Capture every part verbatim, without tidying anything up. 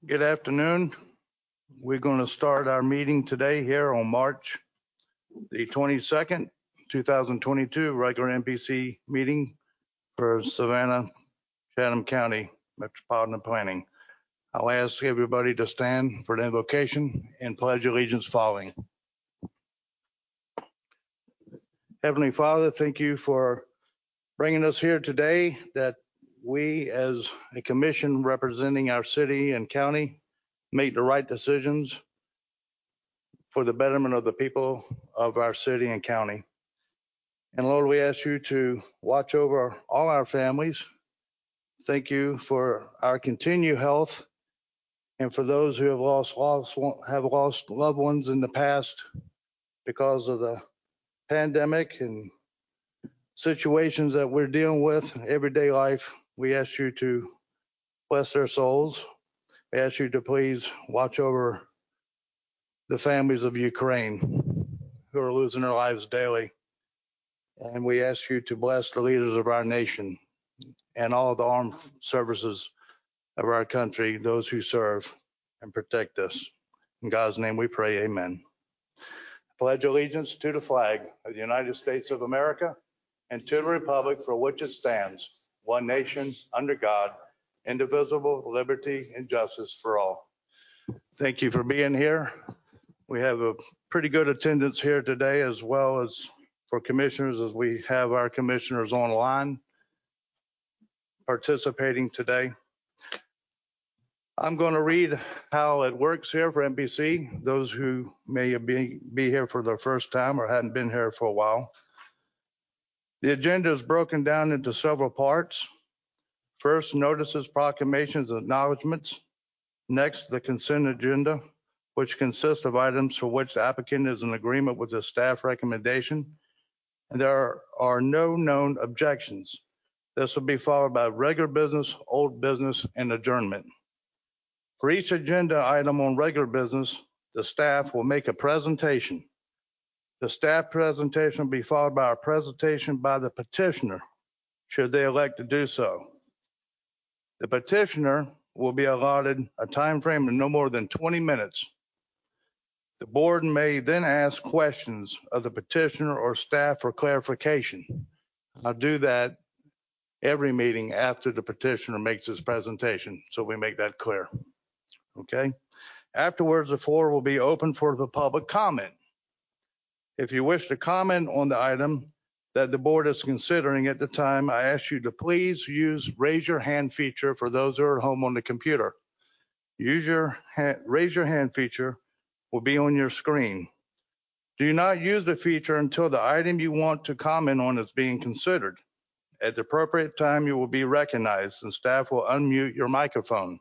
Good afternoon. We're going to start our meeting today here on March the twenty-second, two thousand twenty-two, regular M P C meeting for Savannah, Chatham County Metropolitan Planning. I'll ask everybody to stand for the invocation and pledge allegiance following. Heavenly Father, thank you for bringing us here today, that we as a commission representing our city and county make the right decisions for the betterment of the people of our city and county. And Lord, we ask you to watch over all our families. Thank you for our continued health, and for those who have lost, lost have lost loved ones in the past because of the pandemic and situations that we're dealing with in everyday life. We ask you to bless their souls. We ask you to please watch over the families of Ukraine who are losing their lives daily. And we ask you to bless the leaders of our nation and all of the armed services of our country, those who serve and protect us. In God's name we pray, amen. I pledge allegiance to the flag of the United States of America and to the republic for which it stands, one nation, under God, indivisible, liberty and justice for all. Thank you for being here. We have a pretty good attendance here today, as well as for commissioners, as we have our commissioners online participating today. I'm going to read how it works here for M P C, those who may be, be here for the first time or hadn't been here for a while. The agenda is broken down into several parts. First, notices, proclamations, and acknowledgements. Next, the consent agenda, which consists of items for which the applicant is in agreement with the staff recommendation, and there are no known objections. This will be followed by regular business, old business, and adjournment. For each agenda item on regular business, the staff will make a presentation. The staff presentation will be followed by a presentation by the petitioner, should they elect to do so. The petitioner will be allotted a time frame of no more than twenty minutes. The board may then ask questions of the petitioner or staff for clarification. I'll do that every meeting after the petitioner makes his presentation, so we make that clear. Okay. Afterwards, the floor will be open for the public comment. If you wish to comment on the item that the board is considering at the time, I ask you to please use raise your hand feature for those who are at home on the computer. Use your hand, raise your hand feature will be on your screen. Do not use the feature until the item you want to comment on is being considered. At the appropriate time, you will be recognized and staff will unmute your microphone.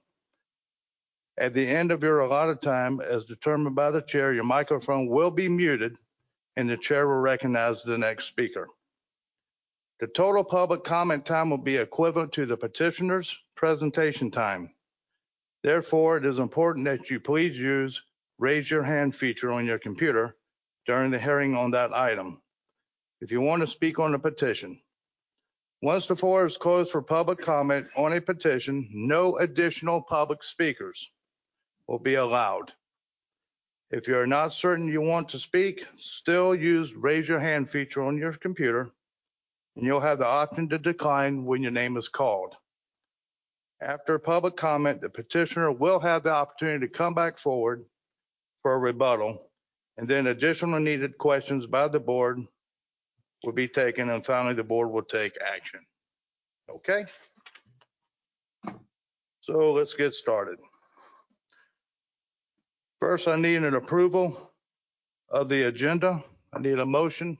At the end of your allotted time, as determined by the chair, your microphone will be muted and the chair will recognize the next speaker. The total public comment time will be equivalent to the petitioner's presentation time. Therefore, it is important that you please use raise your hand feature on your computer during the hearing on that item if you want to speak on the petition. Once the floor is closed for public comment on a petition, no additional public speakers will be allowed. If you are not certain you want to speak, still use raise your hand feature on your computer and you'll have the option to decline when your name is called. After public comment, the petitioner will have the opportunity to come back forward for a rebuttal, and then additional needed questions by the board will be taken, and finally the board will take action. Okay? So let's get started. First, I need an approval of the agenda. I need a motion.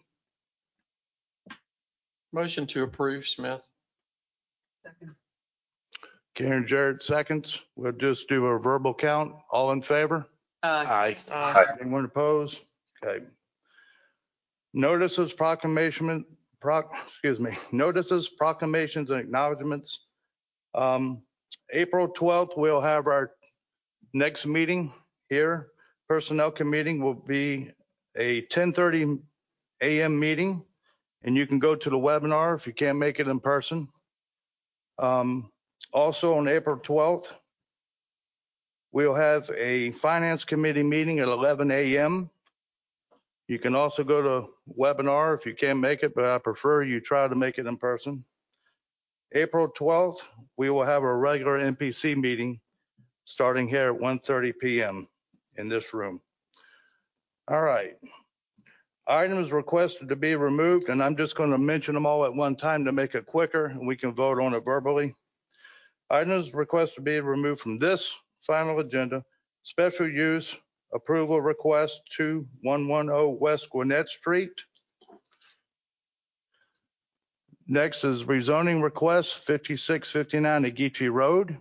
Motion to approve, Smith. Second. Karen Jarrett seconds. We'll just do a verbal count. All in favor? Aye. Aye. Aye. Anyone opposed? Okay. Notices, proclamation, proc, excuse me, notices, proclamations, and acknowledgements. Um, April twelfth, we'll have our next meeting here. Personnel committee will be a ten thirty a m meeting, and you can go to the webinar if you can't make it in person. Um, also on April twelfth, We'll have a finance committee meeting at eleven a m You can also go to webinar if you can't make it, but I prefer you try to make it in person. April twelfth, we will have a regular N P C meeting starting here at one thirty p m in this room. All right. Items requested to be removed, and I'm just going to mention them all at one time to make it quicker, and we can vote on it verbally. Items requested to be removed from this final agenda: special use approval request two one one zero West Gwinnett Street. Next is rezoning request fifty-six fifty-nine Ageechee Road.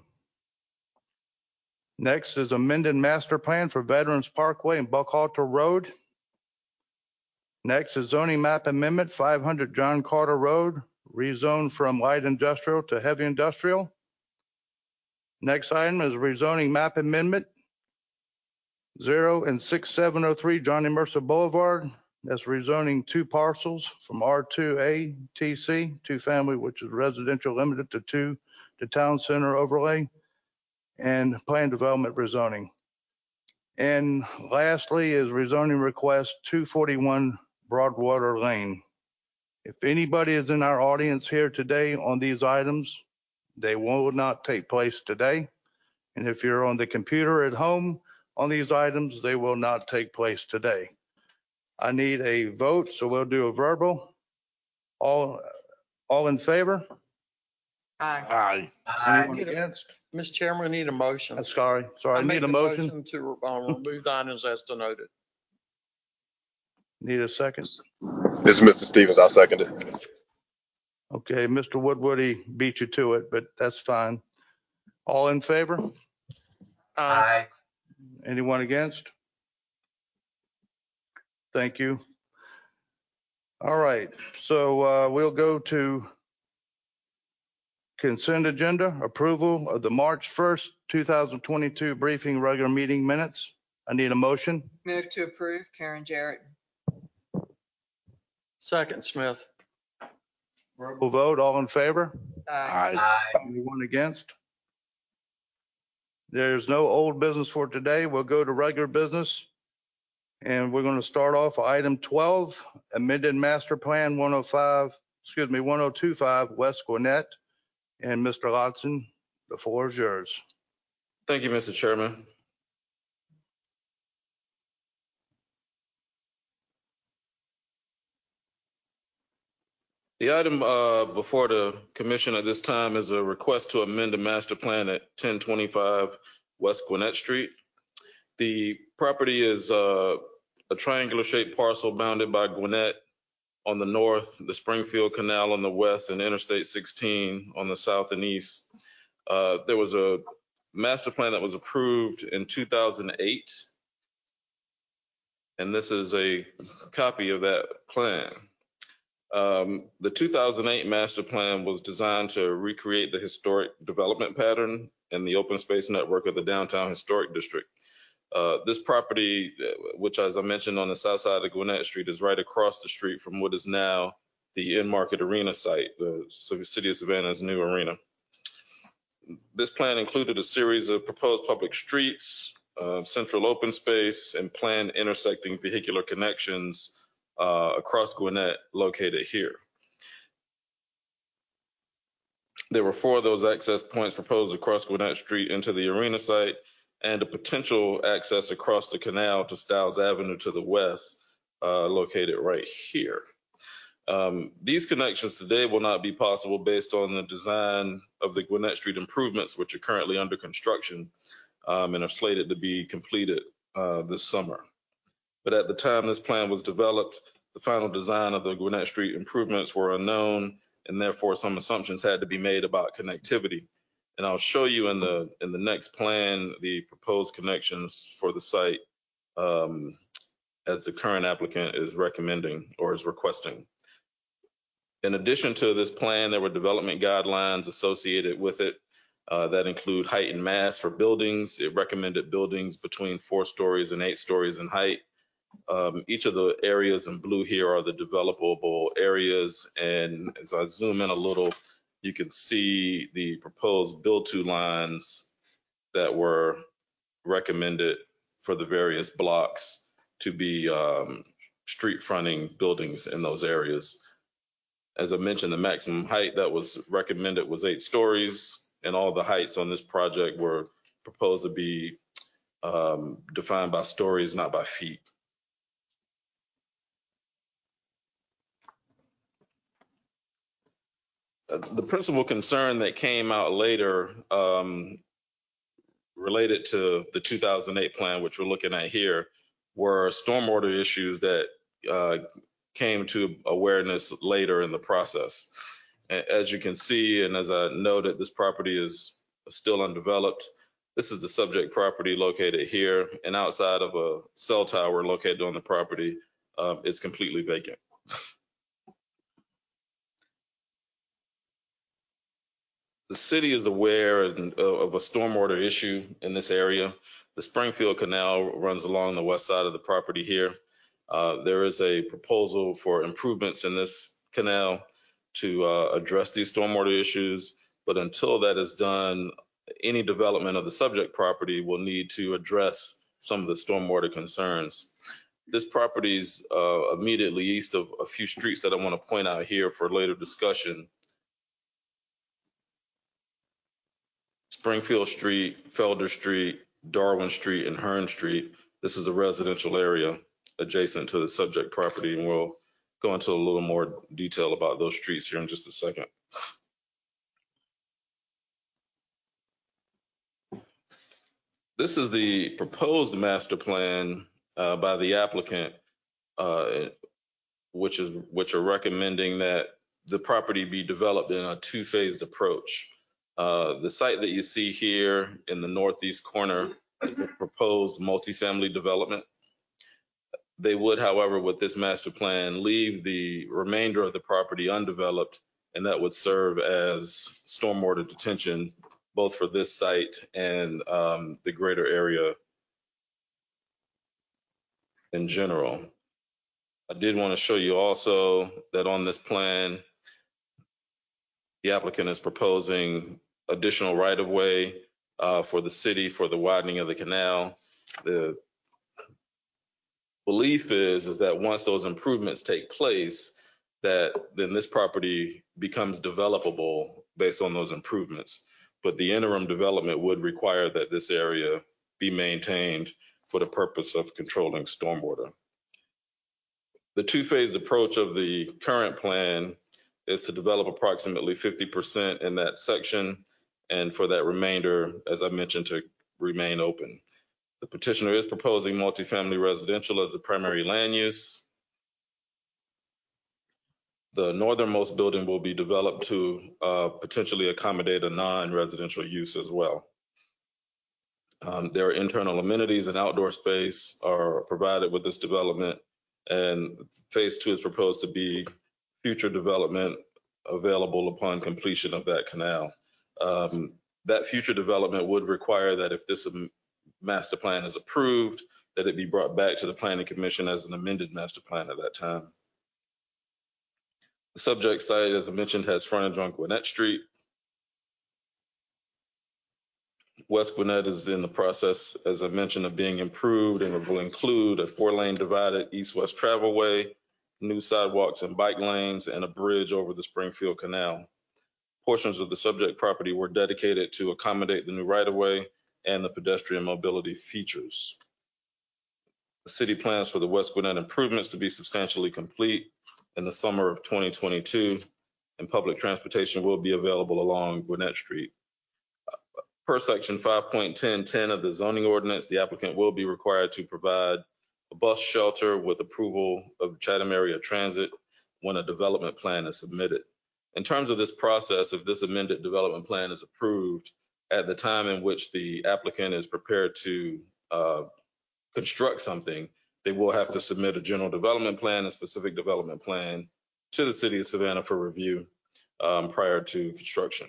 Next is amended master plan for Veterans Parkway and Buckhalter Road. Next is zoning map amendment five hundred John Carter Road, rezoned from light industrial to heavy industrial. Next item is rezoning map amendment zero and six seven oh three Johnny Mercer Boulevard. That's rezoning two parcels from R two A T C, two family, which is residential limited to two to town center overlay, and plan development rezoning. And lastly is rezoning request two forty-one Broadwater Lane. If anybody is in our audience here today on these items, they will not take place today. And if you're on the computer at home on these items, they will not take place today. I need a vote, so we'll do a verbal. All, all in favor? Aye. Aye. Anyone against? Mister Chairman, we need a motion. I'm sorry, sorry, I make need a the motion. To uh, remove the items as denoted. Need a second. This is Mister Stevens. I'll second it. Okay, Mister Woodward, he beat you to it, but that's fine. All in favor? Aye. Anyone against? Thank you. All right, so uh, we'll go to consent agenda, approval of the March first, two thousand twenty-two briefing regular meeting minutes. I need a motion. Move to approve. Karen Jarrett. Second, Smith. Verbal vote, all in favor? Aye. Aye. Anyone against? There's no old business for today. We'll go to regular business. And we're going to start off item twelve, amended master plan one oh five, excuse me, one oh two five West Gwinnett. And Mister Lodson, the floor is yours. Thank you, Mister Chairman. The item uh, before the commission at this time is a request to amend the master plan at ten twenty-five West Gwinnett Street. The property is uh, a triangular shaped parcel bounded by Gwinnett on the north, the Springfield Canal on the west, and Interstate sixteen on the south and east. Uh, there was a master plan that was approved in two thousand eight, and this is a copy of that plan. Um, the two thousand eight master plan was designed to recreate the historic development pattern and the open space network of the downtown historic district. Uh, this property, which as I mentioned on the south side of Gwinnett Street, is right across the street from what is now the in-market arena site, the City of Savannah's new arena. This plan included a series of proposed public streets, uh, central open space, and planned intersecting vehicular connections uh, across Gwinnett located here. There were four of those access points proposed across Gwinnett Street into the arena site, and a potential access across the canal to Stiles Avenue to the west, uh, located right here. Um, these connections today will not be possible based on the design of the Gwinnett Street improvements, which are currently under construction um, and are slated to be completed uh, this summer. But at the time this plan was developed, the final design of the Gwinnett Street improvements were unknown, and therefore some assumptions had to be made about connectivity. And I'll show you in the in the next plan the proposed connections for the site um, as the current applicant is recommending or is requesting. In addition to this plan, there were development guidelines associated with it uh, that include height and mass for buildings. It recommended buildings between four stories and eight stories in height. Um, each of the areas in blue here are the developable areas. And as I zoom in a little, you can see the proposed build to lines that were recommended for the various blocks to be um, street fronting buildings in those areas. As I mentioned, the maximum height that was recommended was eight stories, and all the heights on this project were proposed to be um, defined by stories, not by feet. Uh, The principal concern that came out later um, related to the two thousand eight plan, which we're looking at here, were stormwater issues that uh, came to awareness later in the process. A- As you can see, and as I noted, this property is still undeveloped. This is the subject property located here, and outside of a cell tower located on the property, uh, it's completely vacant. The city is aware of of a stormwater issue in this area. The Springfield Canal runs along the west side of the property here. Uh, There is a proposal for improvements in this canal to uh, address these stormwater issues, but until that is done, any development of the subject property will need to address some of the stormwater concerns. This property is uh, immediately east of a few streets that I want to point out here for later discussion. Springfield Street, Felder Street, Darwin Street, and Hearn Street. This is a residential area adjacent to the subject property, and we'll go into a little more detail about those streets here in just a second. This is the proposed master plan uh, by the applicant, uh, which is which are recommending that the property be developed in a two-phased approach. Uh, the site that you see here in the northeast corner is a proposed multifamily development. They would, however, with this master plan, leave the remainder of the property undeveloped, and that would serve as stormwater detention, both for this site and um, the greater area in general. I did want to show you also that on this plan, the applicant is proposing additional right-of-way uh, for the city for the widening of the canal. The belief is, is that once those improvements take place, that then this property becomes developable based on those improvements. But the interim development would require that this area be maintained for the purpose of controlling stormwater. The two-phase approach of the current plan is to develop approximately fifty percent in that section, and for that remainder, as I mentioned, to remain open. The petitioner is proposing multifamily residential as the primary land use. The northernmost building will be developed to uh, potentially accommodate a non-residential use as well. Um, There are internal amenities and outdoor space are provided with this development, and phase two is proposed to be future development available upon completion of that canal. Um, that future development would require that if this master plan is approved, that it be brought back to the Planning Commission as an amended master plan at that time. The subject site, as I mentioned, has frontage on Gwinnett Street. West Gwinnett is in the process, as I mentioned, of being improved, and it will include a four-lane divided east-west travelway, new sidewalks and bike lanes, and a bridge over the Springfield Canal. Portions of the subject property were dedicated to accommodate the new right-of-way and the pedestrian mobility features. The city plans for the West Gwinnett improvements to be substantially complete in the summer of twenty twenty-two, and public transportation will be available along Gwinnett Street. Per section five point ten ten of the zoning ordinance, the applicant will be required to provide a bus shelter with approval of Chatham Area Transit when a development plan is submitted. In terms of this process, if this amended development plan is approved, at the time in which the applicant is prepared to uh, construct something, they will have to submit a general development plan, a specific development plan to the city of Savannah for review um, prior to construction.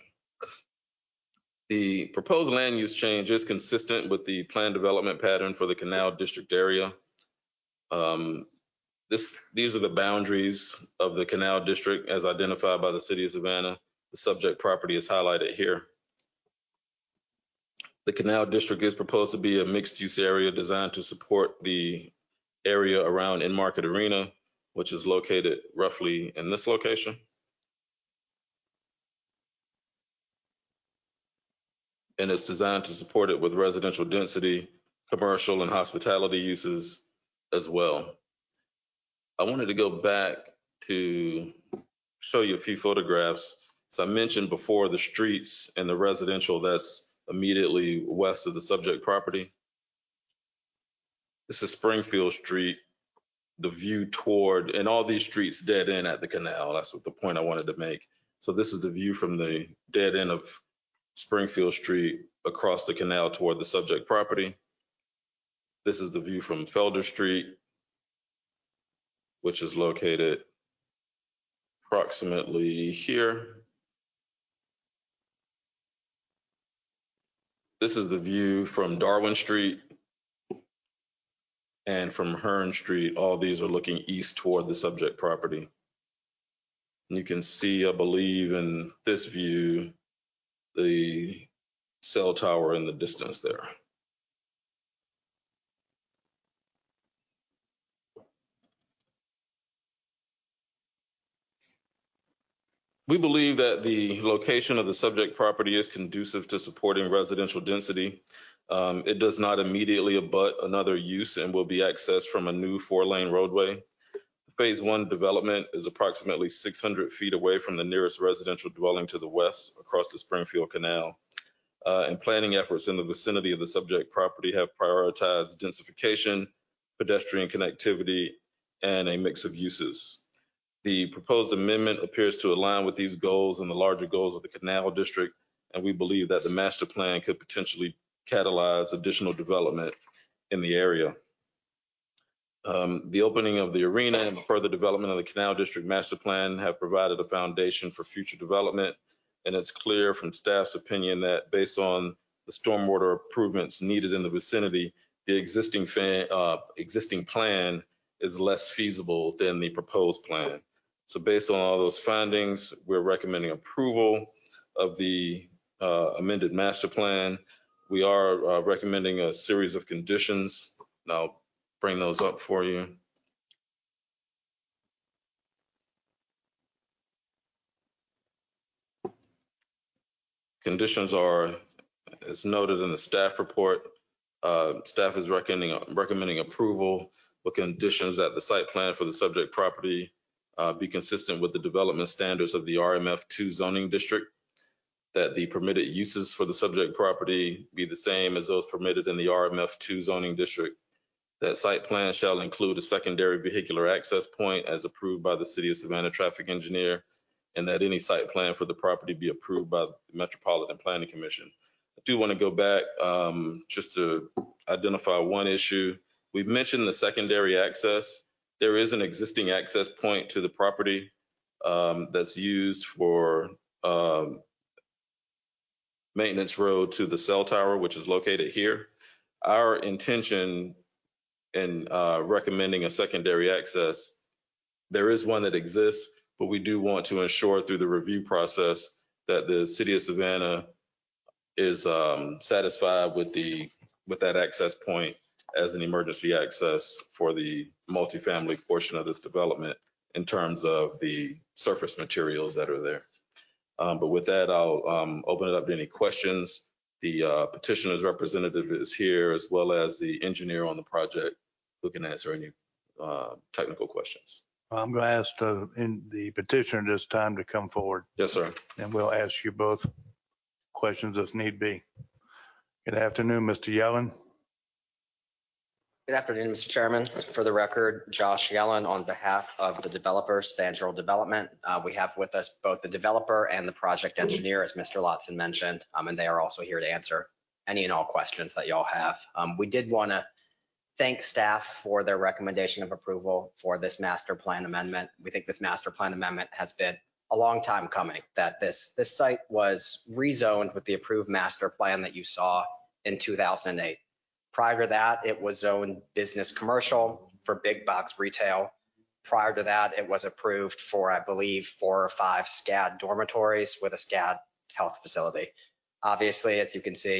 The proposed land use change is consistent with the plan development pattern for the Canal District area. Um, this, these are the boundaries of the Canal District as identified by the city of Savannah. The subject property is highlighted here. The Canal District is proposed to be a mixed-use area designed to support the area around In-Market Arena, which is located roughly in this location. And it's designed to support it with residential density, commercial and hospitality uses as well. I wanted to go back to show you a few photographs. So I mentioned before the streets and the residential that's immediately west of the subject property. This is Springfield Street, the view toward, and all these streets dead end at the canal. That's what the point I wanted to make. So this is the view from the dead end of Springfield Street across the canal toward the subject property. This is the view from Felder Street, which is located approximately here. This is the view from Darwin Street and from Hearn Street. All these are looking east toward the subject property. And you can see, I believe, in this view, the cell tower in the distance there. We believe that the location of the subject property is conducive to supporting residential density. Um, it does not immediately abut another use and will be accessed from a new four-lane roadway. Phase one development is approximately six hundred feet away from the nearest residential dwelling to the west across the Springfield Canal. Uh, and planning efforts in the vicinity of the subject property have prioritized densification, pedestrian connectivity, and a mix of uses. The proposed amendment appears to align with these goals and the larger goals of the Canal District, and we believe that the master plan could potentially catalyze additional development in the area. Um, the opening of the arena and the further development of the Canal District master plan have provided a foundation for future development, and it's clear from staff's opinion that based on the stormwater improvements needed in the vicinity, the existing, fan, uh, existing plan is less feasible than the proposed plan. So based on all those findings, we're recommending approval of the uh, amended master plan. We are uh, recommending a series of conditions, and I'll bring those up for you. Conditions are, as noted in the staff report, uh, staff is recommending, recommending approval with conditions that the site plan for the subject property uh, be consistent with the development standards of the R M F two zoning district, that the permitted uses for the subject property be the same as those permitted in the R M F two zoning district, that site plan shall include a secondary vehicular access point as approved by the City of Savannah traffic engineer, and that any site plan for the property be approved by the Metropolitan Planning Commission. I do want to go back um, just to identify one issue. We've mentioned the secondary access. There is an existing access point to the property um, that's used for um, maintenance road to the cell tower, which is located here. Our intention in uh, recommending a secondary access, there is one that exists, but we do want to ensure through the review process that the City of Savannah is um, satisfied with the with that access point as an emergency access for the multifamily portion of this development in terms of the surface materials that are there. Um, but with that, I'll um, open it up to any questions. The uh, petitioner's representative is here, as well as the engineer on the project who can answer any uh, technical questions. I'm going to ask the, in the petitioner this time to come forward, Yes, sir. and we'll ask you both questions if need be. Good afternoon, Mister Yellen. Good afternoon, Mister Chairman. For the record, Josh Yellen on behalf of the developer, Spandrel Development. Uh, we have with us both the developer and the project engineer, as Mister Lotson mentioned, um, and they are also here to answer any and all questions that y'all have. Um, we did want to thank staff for their recommendation of approval for this master plan amendment. We think this master plan amendment has been a long time coming, that this, this site was rezoned with the approved master plan that you saw in two thousand eight. Prior to that, it was zoned business commercial for big box retail. Prior to that, it was approved for, I believe, four or five SCAD dormitories with a SCAD health facility. Obviously, as you can see,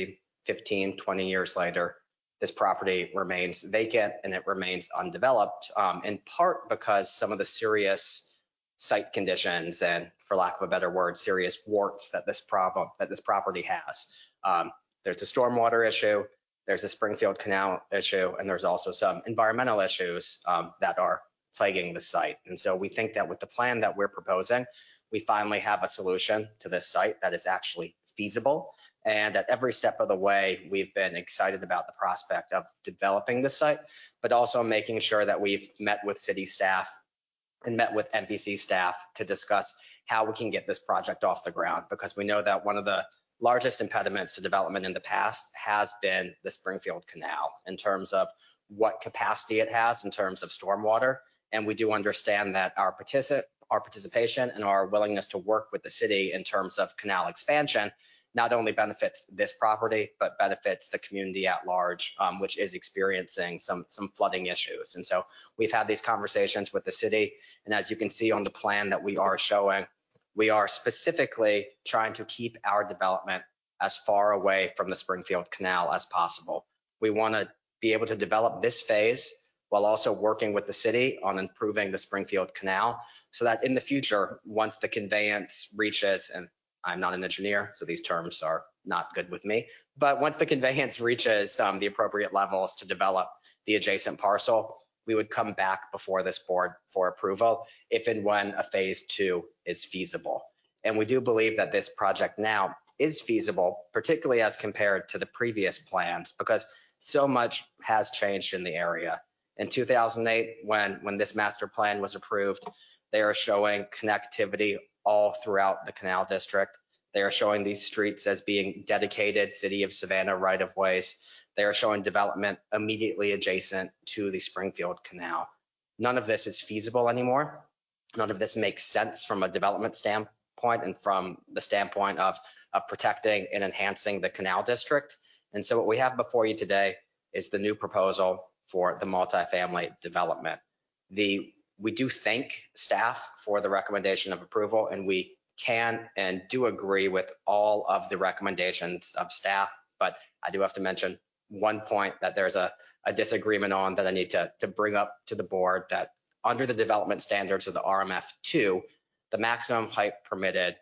fifteen, twenty years later, this property remains vacant and it remains undeveloped, um, in part because some of the serious site conditions and, for lack of a better word, serious warts that this problem that this property has. Um, there's a stormwater issue, there's a Springfield Canal issue, and there's also some environmental issues um, that are plaguing the site. And so we think that with the plan that we're proposing, we finally have a solution to this site that is actually feasible. And at every step of the way, we've been excited about the prospect of developing the site, but also making sure that we've met with city staff and met with M P C staff to discuss how we can get this project off the ground, because we know that one of the largest impediments to development in the past has been the Springfield Canal in terms of what capacity it has in terms of stormwater. And we do understand that our, partici our participation and our willingness to work with the city in terms of canal expansion not only benefits this property, but benefits the community at large, um, which is experiencing some, some flooding issues. And so we've had these conversations with the city. And as you can see on the plan that we are showing, we are specifically trying to keep our development as far away from the Springfield Canal as possible. We want to be able to develop this phase while also working with the city on improving the Springfield Canal, so that in the future, once the conveyance reaches, and I'm not an engineer, so these terms are not good with me, but once the conveyance reaches um, the appropriate levels to develop the adjacent parcel, we would come back before this board for approval if and when a phase two is feasible. And we do believe that this project now is feasible, particularly as compared to the previous plans, because so much has changed in the area. In two thousand eight, when, when this master plan was approved, they are showing connectivity all throughout the Canal District. They are showing these streets as being dedicated City of Savannah right-of-ways. They are showing development immediately adjacent to the Springfield Canal. None of this is feasible anymore. None of this makes sense from a development standpoint and from the standpoint of, of protecting and enhancing the Canal District. And so what we have before you today is the new proposal for the multifamily development. The We do thank staff for the recommendation of approval, and we can and do agree with all of the recommendations of staff. But I do have to mention one point that there's a, a disagreement on that I need to, to bring up to the board, that under the development standards of the R M F two, the maximum height permitted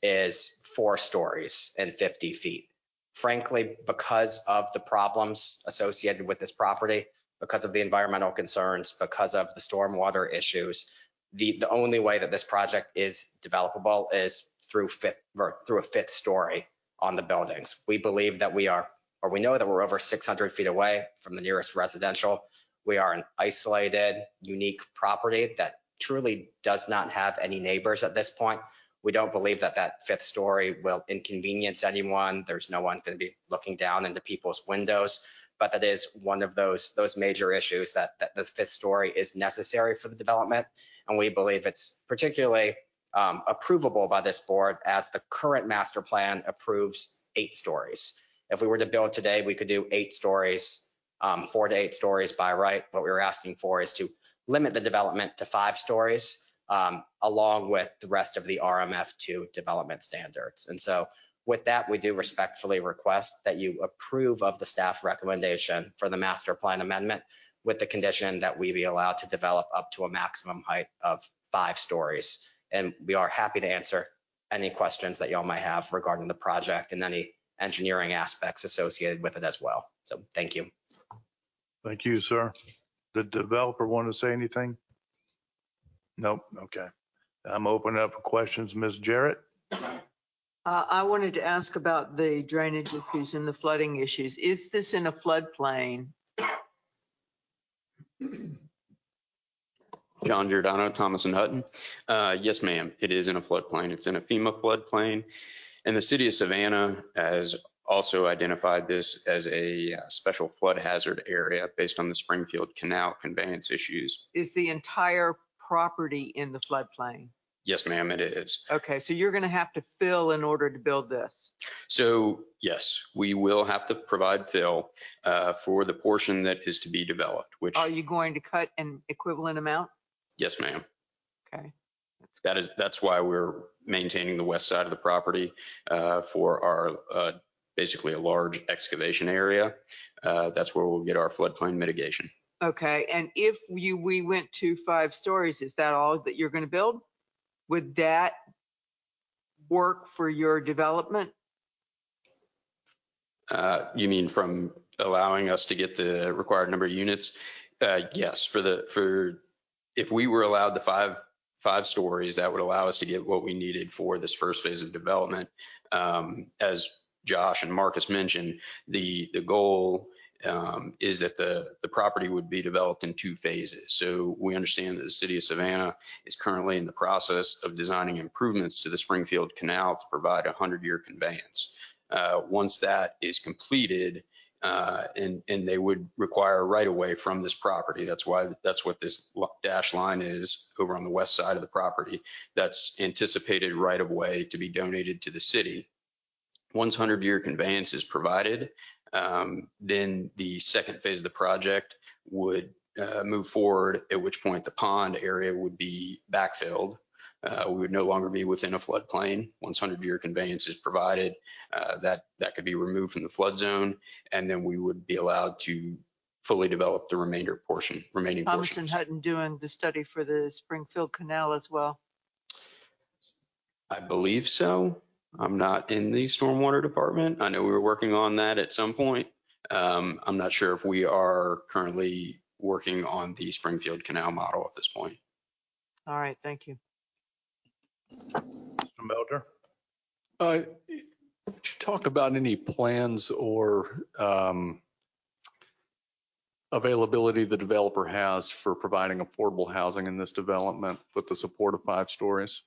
is four stories and fifty feet. Frankly, because of the problems associated with this property, because of the environmental concerns, because of the stormwater issues, the, the only way that this project is developable is through fifth, or through a fifth story on the buildings. We believe that we are, or we know that we're over six hundred feet away from the nearest residential. We are an isolated, unique property that truly does not have any neighbors at this point. We don't believe that that fifth story will inconvenience anyone. There's no one going to be looking down into people's windows. But that is one of those, those major issues, that, that the fifth story is necessary for the development. And we believe it's particularly um, approvable by this board, as the current master plan approves eight stories. If we were to build today, we could do eight stories, um, four to eight stories by right. What we were asking for is to limit the development to five stories, um, along with the rest of the R M F two development standards. And so with that, we do respectfully request that you approve of the staff recommendation for the master plan amendment, with the condition that we be allowed to develop up to a maximum height of five stories. And we are happy to answer any questions that y'all might have regarding the project and any engineering aspects associated with it as well. So thank you. Thank you, sir. The developer want to say anything? Nope. Okay. I'm opening up for questions. Miz Jarrett? Uh, I wanted to ask about the drainage issues and the flooding issues. Is this in a floodplain? John Giordano, Thomas and Hutton. Uh, yes, ma'am. It is in a floodplain. It's in a FEMA floodplain. And the city of Savannah has also identified this as a uh, special flood hazard area based on the Springfield Canal conveyance issues. Is the entire property in the floodplain? Yes, ma'am, it is. Okay, so you're going to have to fill in order to build this. So yes, we will have to provide fill uh, for the portion that is to be developed, which. Are you going to cut an equivalent amount? Yes, ma'am. Okay. That is, that's why we're maintaining the west side of the property uh, for our uh, basically a large excavation area. Uh, That's where we'll get our floodplain mitigation. Okay, and if you, we went to five stories, is that all that you're going to build? Would that work for your development? Uh, You mean from allowing us to get the required number of units? Uh, Yes, for the, for, if we were allowed the five, five stories, that would allow us to get what we needed for this first phase of development. Um, As Josh and Marcus mentioned, the, the goal um, is that the, the property would be developed in two phases. So we understand that the city of Savannah is currently in the process of designing improvements to the Springfield Canal to provide a hundred-year conveyance. Uh, once that is completed, uh, and, and they would require right of way from this property. That's why, that's what this dash line is over on the west side of the property. That's anticipated right of way to be donated to the city. Once hundred-year conveyance is provided, um, then the second phase of the project would uh, move forward, at which point the pond area would be backfilled. Uh, we would no longer be within a floodplain. Once hundred-year conveyance is provided, uh, that, that could be removed from the flood zone, and then we would be allowed to fully develop the remainder portion, remaining Thomas and portions. Hutton doing the study for the Springfield Canal as well. I believe so. I'm not in the stormwater department. I know we were working on that at some point. Um, I'm not sure if we are currently working on the Springfield Canal model at this point. All right, thank you. Mister Melter? Uh, Could you talk about any plans or um, availability the developer has for providing affordable housing in this development with the support of five stories?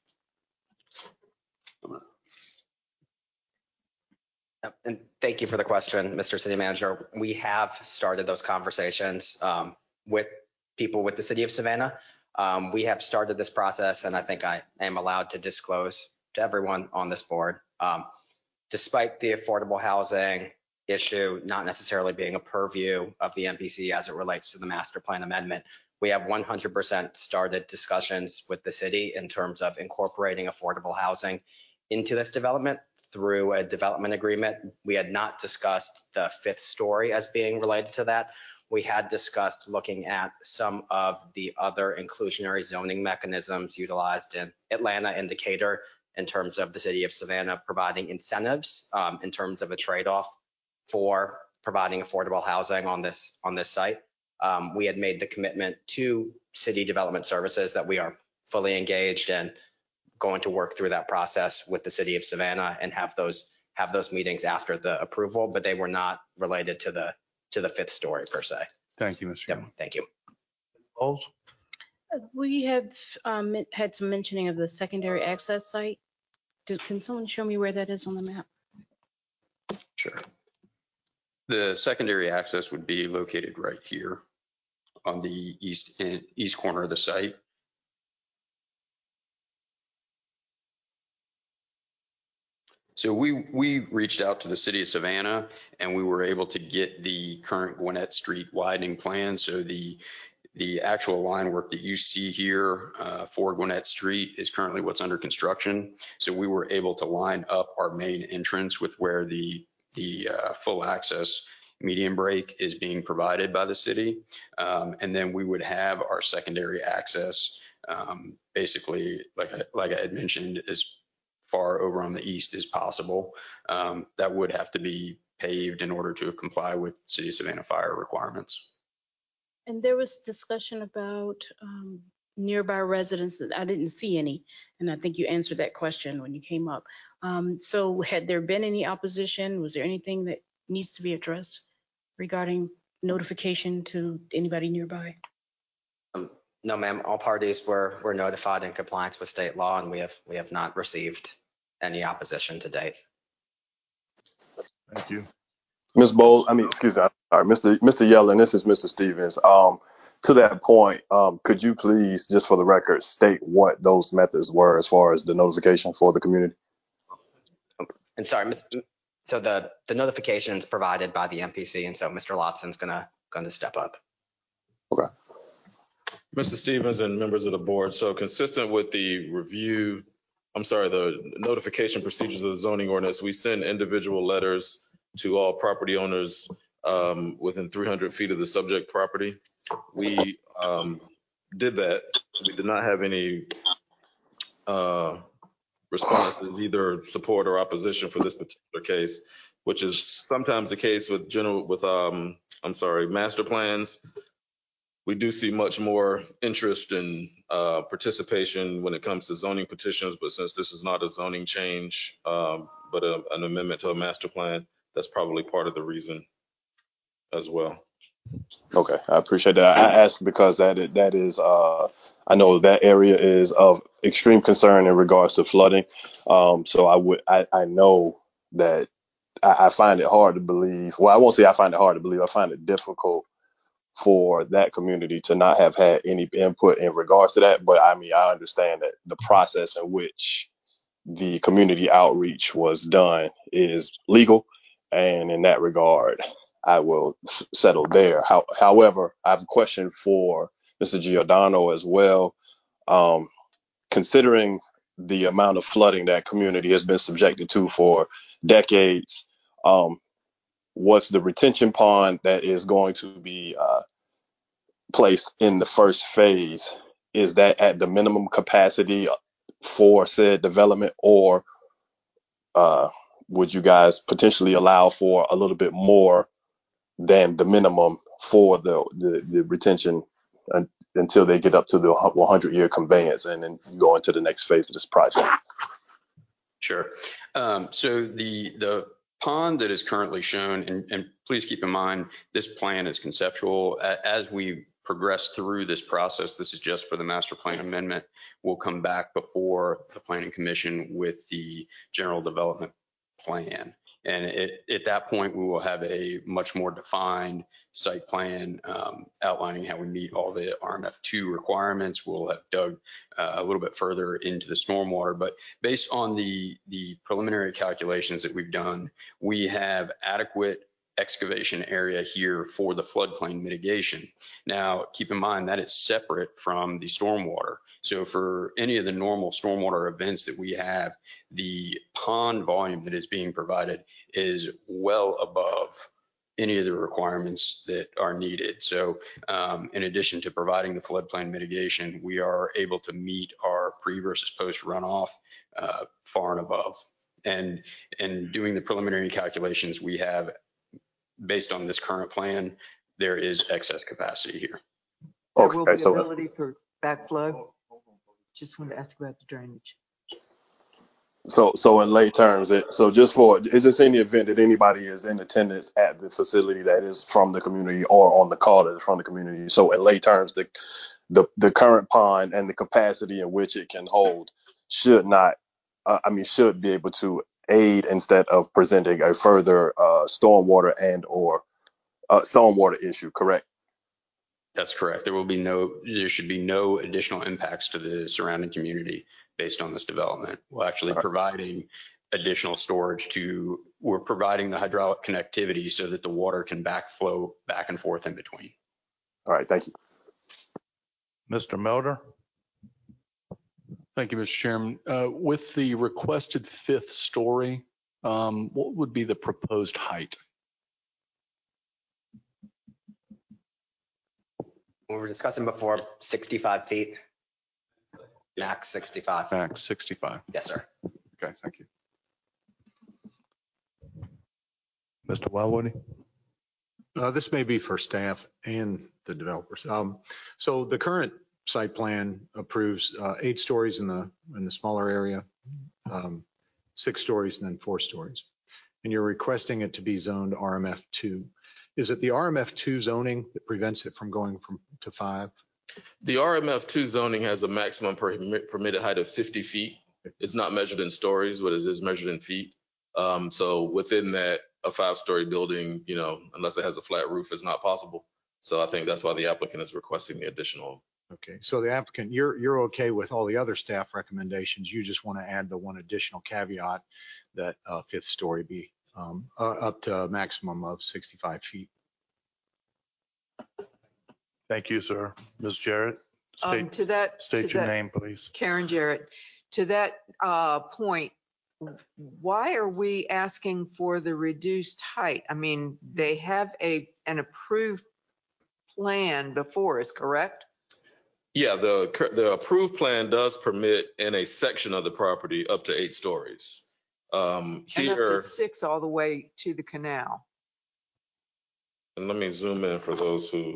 And thank you for the question, Mister City Manager. We have started those conversations um, with people with the city of Savannah. Um, we have started this process, and I think I am allowed to disclose to everyone on this board. Um, despite the affordable housing issue not necessarily being a purview of the M P C as it relates to the master plan amendment, we have one hundred percent started discussions with the city in terms of incorporating affordable housing into this development through a development agreement. We had not discussed the fifth story as being related to that. We had discussed looking at some of the other inclusionary zoning mechanisms utilized in Atlanta and Decatur in terms of the city of Savannah providing incentives um, in terms of a trade-off for providing affordable housing on this on this site. Um, we had made the commitment to city development services that we are fully engaged in going to work through that process with the city of Savannah and have those have those meetings after the approval, but they were not related to the to the fifth story per se. Thank you, Mister Yep, Young. thank you. Bowles? We have um, had some mentioning of the secondary access site. Do- Can someone show me where that is on the map? Sure. The secondary access would be located right here on the east end, east corner of the site. So we, we reached out to the city of Savannah and we were able to get the current Gwinnett Street widening plan. So the, the actual line work that you see here uh, for Gwinnett Street is currently what's under construction. So we were able to line up our main entrance with where the, the uh, full access median break is being provided by the city. Um, and then we would have our secondary access um, basically, like I, like I had mentioned, is far over on the east as possible. Um, that would have to be paved in order to comply with City of Savannah fire requirements. And there was discussion about um, nearby residents. I didn't see any, and I think you answered that question when you came up. Um, so had there been any opposition? Was there anything that needs to be addressed regarding notification to anybody nearby? Um, no, ma'am. All parties were were notified in compliance with state law, and we have we have not received any opposition to date. Thank you. Miz Bowles, I mean, excuse me, all right, Mister Mister Yellen, this is Mister Stevens. Um, to that point, um, could you please, just for the record, state what those methods were as far as the notification for the community? And sorry, Miz so the the notification is provided by the M P C, and so Mister Lotson's gonna gonna step up. Okay. Mister Stevens and members of the board, so consistent with the review, I'm sorry, the notification procedures of the zoning ordinance, we send individual letters to all property owners um, within three hundred feet of the subject property. We um, did that. We did not have any uh, responses, either support or opposition for this particular case, which is sometimes the case with general, with, um, I'm sorry, master plans. We do see much more interest in uh, participation when it comes to zoning petitions, but since this is not a zoning change, um, but a, an amendment to a master plan, that's probably part of the reason as well. Okay, I appreciate that. I asked because that i- that is, uh, I know that area is of extreme concern in regards to flooding. Um, so I would, I, I know that I, I find it hard to believe. Well, I won't say I find it hard to believe. I find it difficult for that community to not have had any input in regards to that. But I mean, I understand that the process in which the community outreach was done is legal. And in that regard, I will s- settle there. How, however, I have a question for Mister Giordano as well. Um, considering the amount of flooding that community has been subjected to for decades, um, what's the retention pond that is going to be uh, placed in the first phase? Is that at the minimum capacity for said development, or uh, would you guys potentially allow for a little bit more than the minimum for the the, the retention un, until they get up to the one hundred year conveyance and then go into the next phase of this project? Sure. Um, so the the pond that is currently shown, and, and please keep in mind, this plan is conceptual. A- As we progress through this process, this is just for the master plan amendment. We'll come back before the planning commission with the general development plan. And it, at that point, we will have a much more defined site plan um, outlining how we meet all the R M F two requirements. We'll have dug uh, a little bit further into the stormwater, but based on the, the preliminary calculations that we've done, we have adequate excavation area here for the floodplain mitigation. Now, keep in mind that it's separate from the stormwater. So for any of the normal stormwater events that we have, the pond volume that is being provided is well above any of the requirements that are needed. So um, in addition to providing the floodplain mitigation, we are able to meet our pre versus post runoff uh, far and above. And, and doing the preliminary calculations we have based on this current plan, there is excess capacity here. There will Okay, be so ability for backflow. Just wanted to ask about the drainage. So, so in lay terms, it, so just for, is this in the event that anybody is in attendance at the facility that is from the community or on the call that is from the community? So in lay terms, the, the, the current pond and the capacity in which it can hold should not, uh, I mean, should be able to aid instead of presenting a further uh, stormwater and or uh, stormwater issue, correct? That's correct. There will be no, there should be no additional impacts to the surrounding community based on this development. We're actually providing additional storage to, we're providing the hydraulic connectivity so that the water can backflow back and forth in between. All right, thank you. Mister Melder? Thank you, Mister Chairman. Uh, with the requested fifth story, um, what would be the proposed height? We were discussing before, sixty-five feet, max sixty-five. Max sixty-five. Yes, sir. Okay, thank you. Mister Wildwoody? Uh, this may be for staff and the developers. Um, so the current site plan approves uh, eight stories in the in the smaller area, um, six stories, and then four stories. And you're requesting it to be zoned R M F two. Is it the R M F two zoning that prevents it from going from to five? The R M F two zoning has a maximum permit, permitted height of fifty feet. It's not measured in stories, but it is measured in feet. Um, so within that, a five-story building, you know, unless it has a flat roof, is not possible. So I think that's why the applicant is requesting the additional. Okay, so the applicant, you're you're okay with all the other staff recommendations. You just want to add the one additional caveat that uh, fifth story be um, uh, up to a maximum of sixty-five feet. Thank you, sir. Miz Jarrett? Um, State, to that, to state your that, name, please. Karen Jarrett, to that uh, point, why are we asking for the reduced height? I mean, they have a, an approved plan before us, correct? Yeah, the, cur- the approved plan does permit in a section of the property up to eight stories. Um, And up to here, six all the way to the canal. and let me zoom in for those who.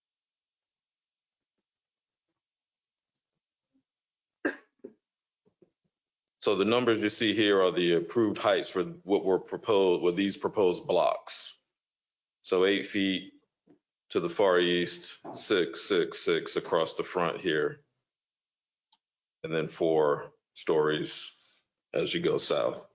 So the numbers you see here are the approved heights for what were proposed with these proposed blocks. So eight feet to the far east, six, six, six across the front here, and then four stories as you go south.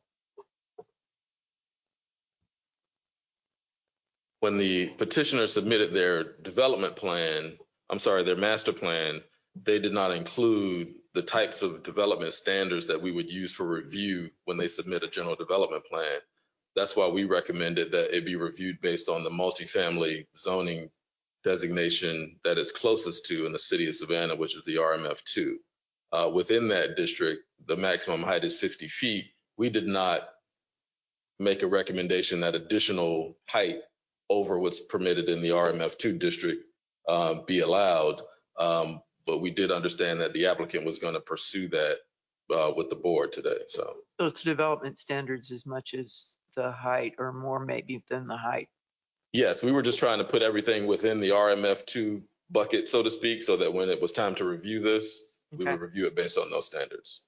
When the petitioner submitted their development plan, I'm sorry, their master plan, they did not include the types of development standards that we would use for review when they submit a general development plan. That's why we recommended that it be reviewed based on the multifamily zoning designation that is closest to in the city of Savannah, which is the R M F two. Uh, within that district, the maximum height is fifty feet. We did not make a recommendation that additional height over what's permitted in the R M F two district uh, be allowed. Um, but we did understand that the applicant was going to pursue that uh, with the board today. So So it's development standards as much as the height or more maybe than the height. yes, we were just trying to put everything within the R M F two bucket, so to speak, so that when it was time to review this, we Okay. would review it based on those standards.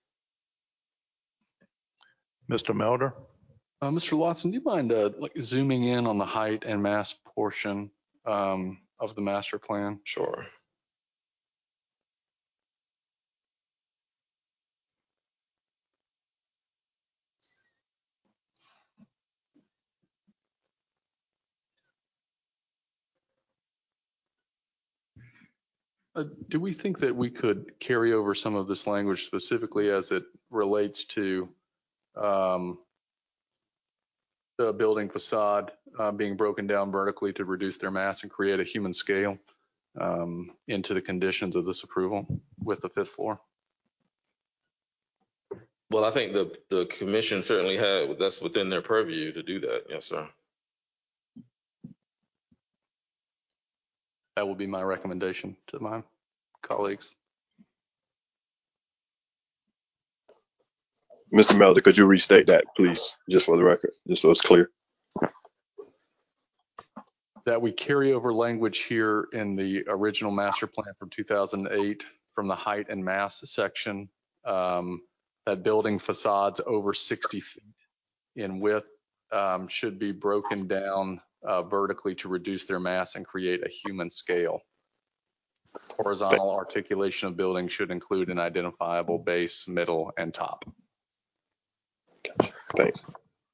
Mister Melder? Uh, Mister Watson, do you mind uh, like zooming in on the height and mass portion um, of the master plan? Sure. Uh, do we think that we could carry over some of this language specifically as it relates to um, the building facade uh, being broken down vertically to reduce their mass and create a human scale um, into the conditions of this approval with the fifth floor? Well, I think the the commission certainly had, that's within their purview to do that. Yes, sir. That would be my recommendation to my colleagues. Mister Melder, could you restate that, please, just for the record, just so it's clear? That we carry over language here in the original master plan from two thousand eight from the height and mass section, um, that building facades over sixty feet in width um, should be broken down uh, vertically to reduce their mass and create a human scale. Horizontal articulation of buildings should include an identifiable base, middle, and top. Gotcha. Thanks.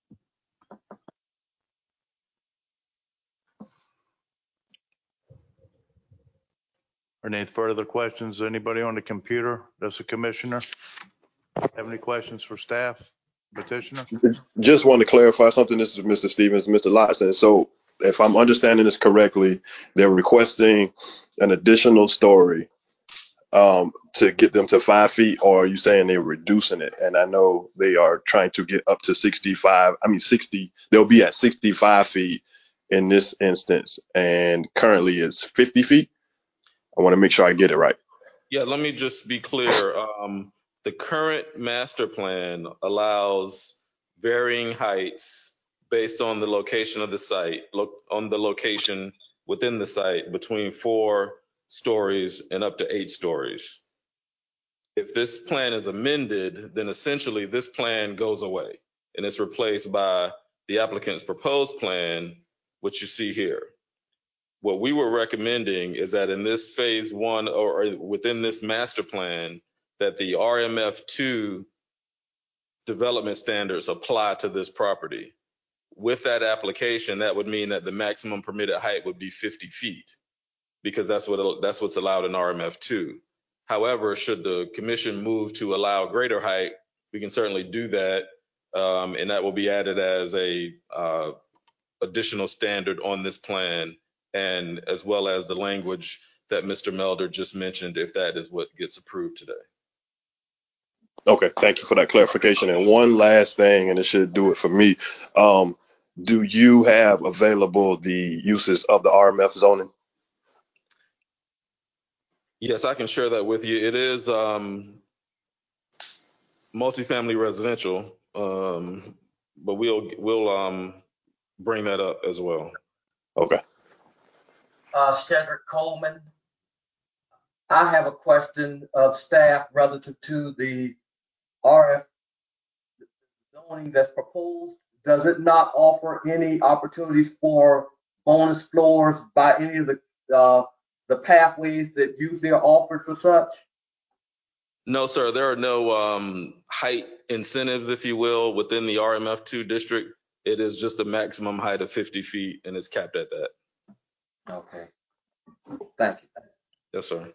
Any further questions? Anybody on the computer that's a commissioner? Have any questions for staff, petitioner? Just want to clarify something. This is Mister Stevens, Mister Lotson. So if I'm understanding this correctly, they're requesting an additional story um, to get them to five feet, or are you saying they're reducing it? And I know they are trying to get up to sixty-five. I mean, sixty, they'll be at sixty-five feet in this instance, and currently it's fifty feet. I want to make sure I get it right. Yeah, let me just be clear. Um, the current master plan allows varying heights based on the location of the site, look on the location within the site between four stories and up to eight stories. If this plan is amended, then essentially this plan goes away and it's replaced by the applicant's proposed plan, which you see here. What we were recommending is that in this phase one or, or within this master plan, that the R M F two development standards apply to this property. With that application, that would mean that the maximum permitted height would be fifty feet because that's what that's what's allowed in R M F two. However, should the commission move to allow greater height, we can certainly do that, um, and that will be added as a uh, additional standard on this plan, and as well as the language that Mister Melder just mentioned, if that is what gets approved today. Okay, thank you for that clarification. And one last thing, and it should do it for me. Um, do you have available the uses of the R M F zoning? Yes, I can share that with you. It is um, multifamily residential, um, but we'll we'll um, bring that up as well. Okay. Uh, Cedric Coleman. I have a question of staff relative to the R F zoning that's proposed. Does it not offer any opportunities for bonus floors by any of the, uh, the pathways that usually are offered for such? No, sir. There are no um, height incentives, if you will, within the R M F two district. It is just a maximum height of fifty feet, and it's capped at that. Okay. Thank you. Yes, sir.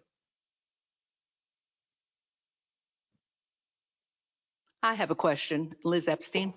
I have a question, Liz Epstein.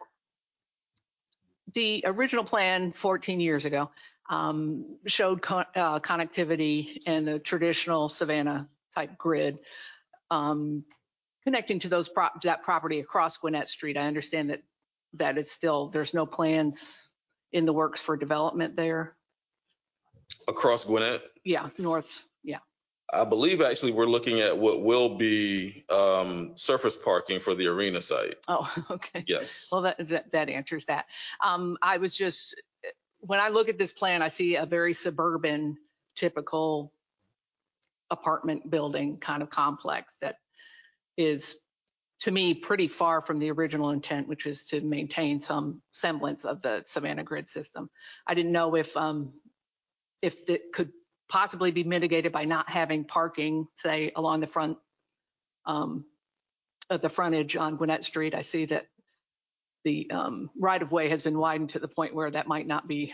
The original plan fourteen years ago um, showed con uh, connectivity and the traditional Savannah type grid um, connecting to those prop that property across Gwinnett Street. I understand that that is still, there's no plans in the works for development there. Across Gwinnett? Yeah, north, yeah. I believe actually we're looking at what will be um, surface parking for the arena site. Oh, okay. Yes. Well, that, that, that answers that. Um, I was just, when I look at this plan, I see a very suburban, typical apartment building kind of complex that is, to me, pretty far from the original intent, which is to maintain some semblance of the Savannah grid system. I didn't know if um, if it could possibly be mitigated by not having parking, say, along the front um, of the frontage on Gwinnett Street. I see that the um, right-of-way has been widened to the point where that might not be,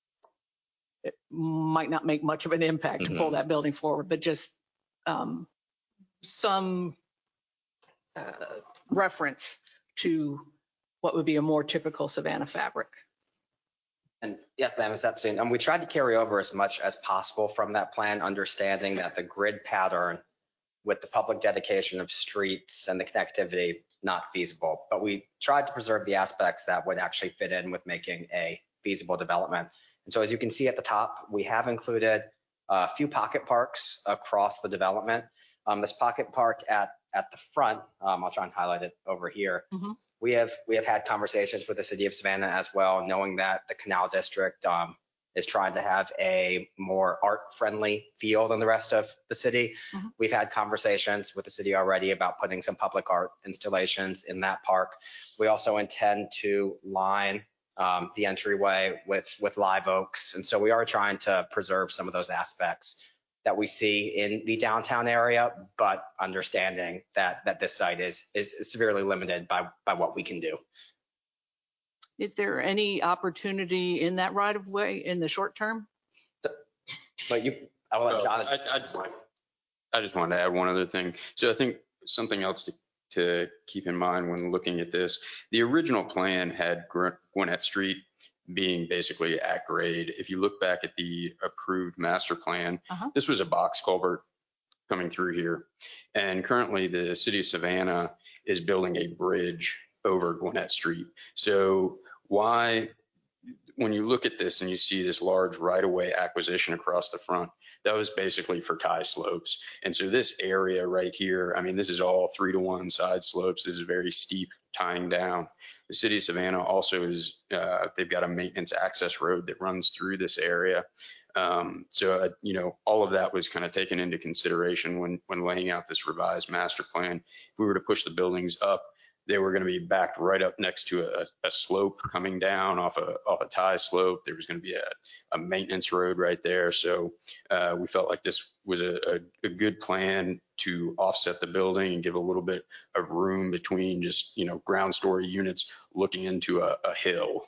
it might not make much of an impact Mm-hmm. to pull that building forward, but just um, some uh, reference to what would be a more typical Savannah fabric. And yes, ma'am, Miz Epstein. And we tried to carry over as much as possible from that plan, understanding that the grid pattern with the public dedication of streets and the connectivity, not feasible. But we tried to preserve the aspects that would actually fit in with making a feasible development. And so as you can see at the top, we have included a few pocket parks across the development. Um, this pocket park at, at the front, um, I'll try and highlight it over here. Mm-hmm. We have we have had conversations with the city of Savannah as well, knowing that the Canal District um, is trying to have a more art-friendly feel than the rest of the city. Mm-hmm. We've had conversations with the city already about putting some public art installations in that park. We also intend to line um, the entryway with with live oaks, and so we are trying to preserve some of those aspects that we see in the downtown area, but understanding that that this site is is severely limited by by what we can do. Is there any opportunity in that right of way in the short term? So, but you, I will let So, John. I, I, I just wanted to add one other thing. So I think something else to, to keep in mind when looking at this, the original plan had Gwinnett Street being basically at grade. If you look back at the approved master plan, uh-huh. This was a box culvert coming through here. And currently the city of Savannah is building a bridge over Gwinnett Street. So why, when you look at this and you see this large right-of-way acquisition across the front, that was basically for tie slopes. And so this area right here, I mean, this is all three to one side slopes. This is very steep tying down. The city of Savannah also is, uh, they've got a maintenance access road that runs through this area. Um, so, uh, you know, all of that was kind of taken into consideration when, when laying out this revised master plan. If we were to push the buildings up, they were going to be backed right up next to a, a slope coming down off a, off a tie slope. There was going to be a, a maintenance road right there. So uh, we felt like this was a, a, a good plan to offset the building and give a little bit of room between just, you know, ground story units looking into a, a hill.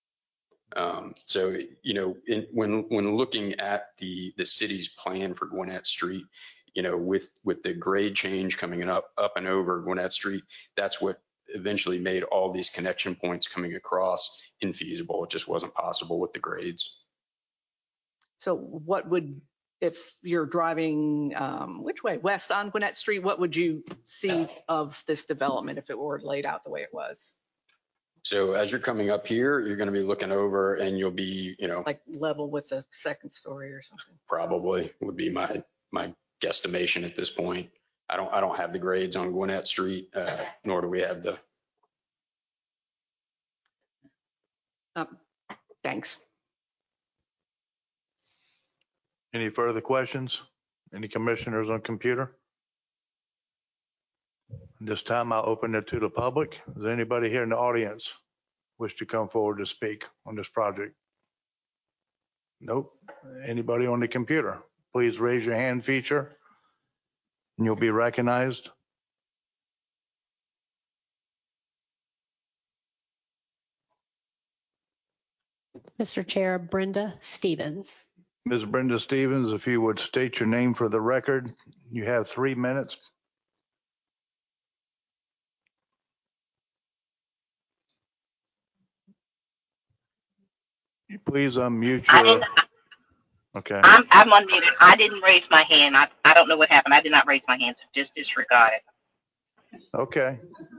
Um, so, you know, in, when when looking at the the city's plan for Gwinnett Street, you know, with with the grade change coming up up and over Gwinnett Street, that's what eventually made all these connection points coming across infeasible. It just wasn't possible with the grades. So what would, if you're driving, um, which way? West on Gwinnett Street, what would you see of this development if it were laid out the way it was? So as you're coming up here, you're going to be looking over and you'll be, you know, Like level with the second story or something? probably would be my, my guesstimation at this point. I don't, I don't have the grades on Gwinnett Street, uh, nor do we have the, Um, Thanks. Any further questions? Any commissioners on computer? This time I'll open it to the public. Is there anybody here in the audience wish to come forward to speak on this project? Nope. Anybody on the computer? Please raise your hand feature and you'll be recognized. Mister Chair, Brenda Stevens. Miz Brenda Stevens, if you would state your name for the record, you have three minutes. Please unmute I your, didn't, okay. I'm, I'm unmuted. I didn't raise my hand. I, I don't know what happened. I did not raise my hand, so just disregard it. Okay.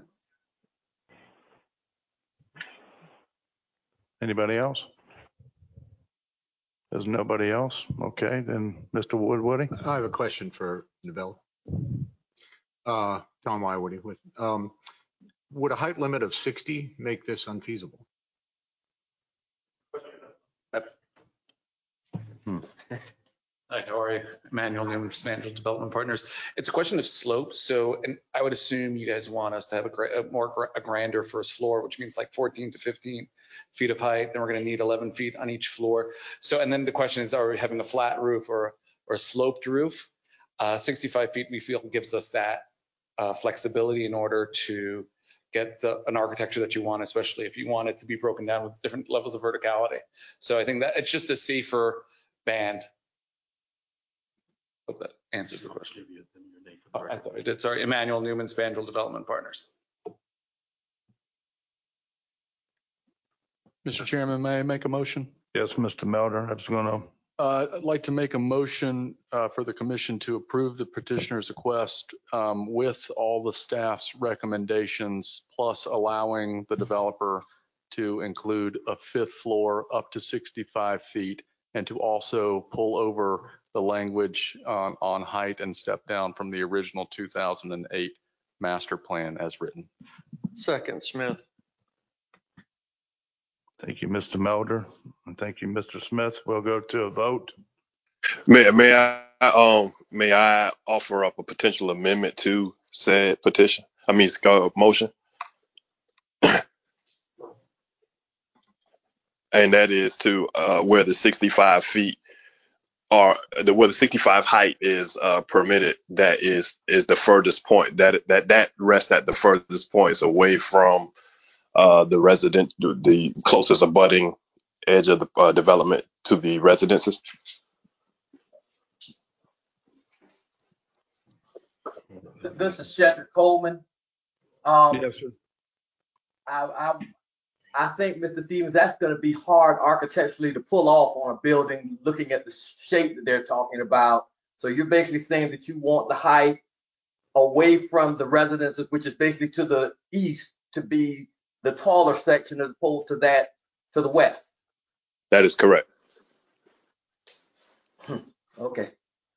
Anybody else? There's nobody else? Okay, then Mister Woodwarding. I have a question for Neville. Uh, Tom Wywoody with, um, would a height limit of sixty make this unfeasible? Hi, how are you? Emmanuel Newman, Spandrel Development Partners. It's a question of slope. So, and I would assume you guys want us to have a, gra- a more gra- a grander first floor, which means like fourteen to fifteen feet of height. Then we're going to need eleven feet on each floor. So, and then the question is, are we having a flat roof or, or a sloped roof? Uh, sixty-five feet, we feel gives us that uh, flexibility in order to get the, an architecture that you want, especially if you want it to be broken down with different levels of verticality. So I think that it's just a safer band. Hope that answers the question. Oh, I thought I did. Sorry, Emmanuel Newman, Spandrel Development Partners. Mister Chairman, may I make a motion? Yes, Mister Melder, I was gonna. Uh, I'd like to make a motion uh, for the commission to approve the petitioner's request um, with all the staff's recommendations, plus allowing the developer to include a fifth floor up to sixty-five feet and to also pull over the language on, on height and step down from the original two thousand eight master plan as written. Second, Smith. Thank you, Mister Melder, and thank you, Mister Smith. We'll go to a vote. May, may I um may I offer up a potential amendment to said petition? I mean, uh, motion, and that is to uh, where the sixty-five feet are, the where the sixty-five height is uh, permitted. That is is the furthest point. That that that rests at the furthest points away from uh, the resident, the, the closest abutting edge of the uh, development to the residences. This is Cedric Coleman. Um, Yes, sir. I, I, I think, Mister Stevens, that's going to be hard architecturally to pull off on a building, looking at the shape that they're talking about. So you're basically saying that you want the height away from the residences, which is basically to the east, to be the taller section as opposed to that to the west. That is correct. Okay.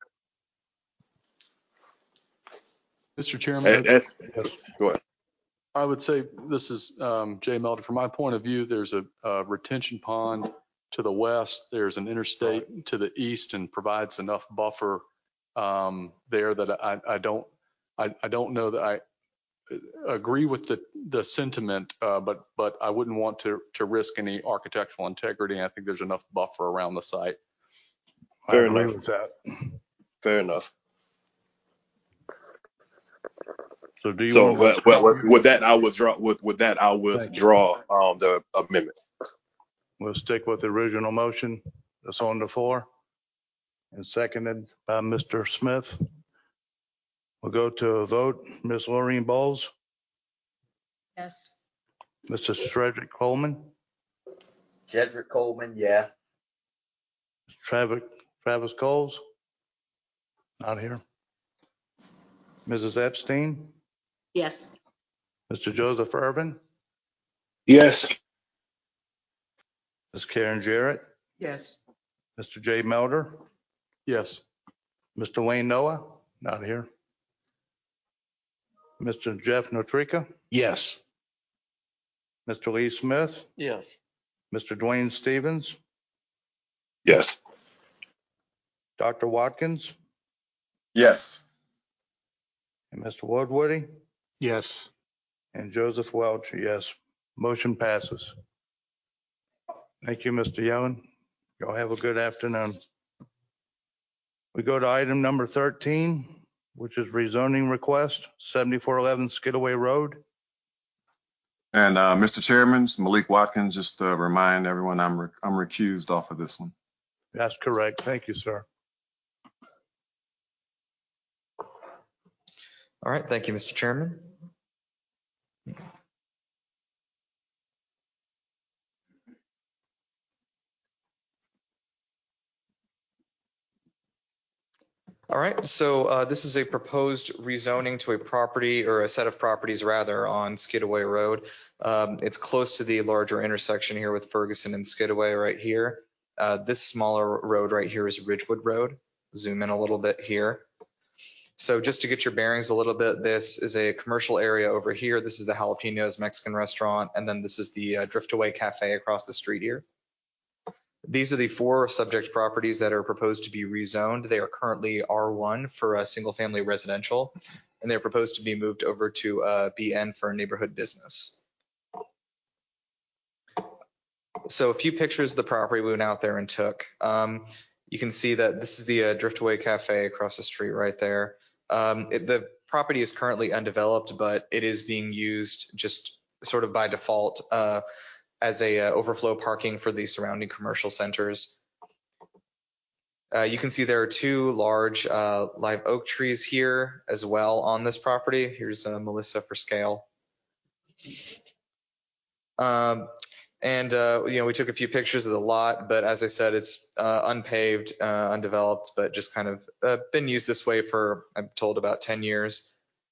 Mister Chairman, That's, go ahead. I would say this is um, Jay Melder. From my point of view, there's a, a retention pond to the west. There's an interstate to the east and provides enough buffer um, there that I, I don't I, I don't know that I agree with the the sentiment, uh, but but I wouldn't want to to risk any architectural integrity. I think there's enough buffer around the site. Fair I agree enough. with that. Fair enough. So do you So want? uh, well, with, with that, I withdraw. With with that, I withdraw um, the amendment. We'll stick with the original motion that's on the floor and seconded by Mister Smith. We'll go to a vote. Miz Laureen Bowles, Yes. Mister Cedric Coleman, Cedric Coleman, yes. Travis Travis Coles, Not here. Missus Epstein, Yes. Mister Joseph Irvin, Yes. Miz Karen Jarrett, Yes. Mister Jay Melder, Yes. Mister Wayne Noah, not here. Mister Jeff Notrika, Yes. Mister Lee Smith, Yes. Mister Dwayne Stevens, Yes. Doctor Watkins, Yes. and Mister Woodworthy, Yes. and Joseph Welch, yes. Motion passes. Thank you, Mister Yellen. Y'all have a good afternoon. We go to item number thirteen, which is rezoning request, seventy-four eleven Skidaway Road. And uh, Mister Chairman, it's Malik Watkins, just to remind everyone, I'm re- I'm recused off of this one. That's correct. Thank you, sir. All right, thank you, Mister Chairman. All right, so uh, this is a proposed rezoning to a property, or a set of properties rather, on Skidaway Road. Um, it's close to the larger intersection here with Ferguson and Skidaway right here. Uh, this smaller road right here is Ridgewood Road. Zoom in a little bit here. So just to get your bearings a little bit, this is a commercial area over here. This is the Jalapenos Mexican restaurant, and then this is the uh, Driftaway Cafe across the street here. These are the four subject properties that are proposed to be rezoned. They are currently R one for a single family residential, and they're proposed to be moved over to uh, B N for a neighborhood business. So a few pictures of the property we went out there and took. Um, you can see that this is the uh, Driftaway Cafe across the street right there. Um, it, the property is currently undeveloped, but it is being used just sort of by default uh, as a uh, overflow parking for the surrounding commercial centers. Uh, you can see there are two large uh, live oak trees here as well on this property. Here's uh, Melissa for scale. Um, and uh, you know, we took a few pictures of the lot, but as I said, it's uh, unpaved, uh, undeveloped, but just kind of uh, been used this way for, I'm told, about ten years.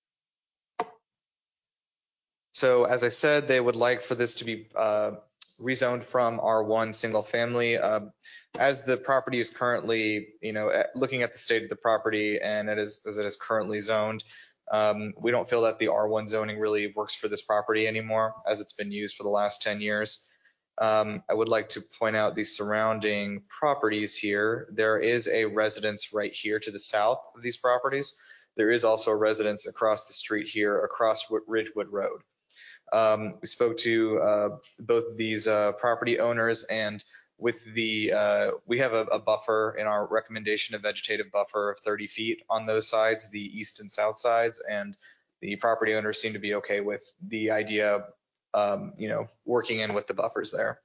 So as I said, they would like for this to be uh, rezoned from R one single family. Uh, as the property is currently, you know, looking at the state of the property and it is, as it is currently zoned, um, we don't feel that the R one zoning really works for this property anymore as it's been used for the last ten years. Um, I would like to point out the surrounding properties here. There is a residence right here to the south of these properties. There is also a residence across the street here across Ridgewood Road. Um, we spoke to uh, both of these uh, property owners, and with the uh, we have a, a buffer in our recommendation, a vegetative buffer of thirty feet on those sides, the east and south sides, and the property owners seem to be okay with the idea, um, you know, working in with the buffers there.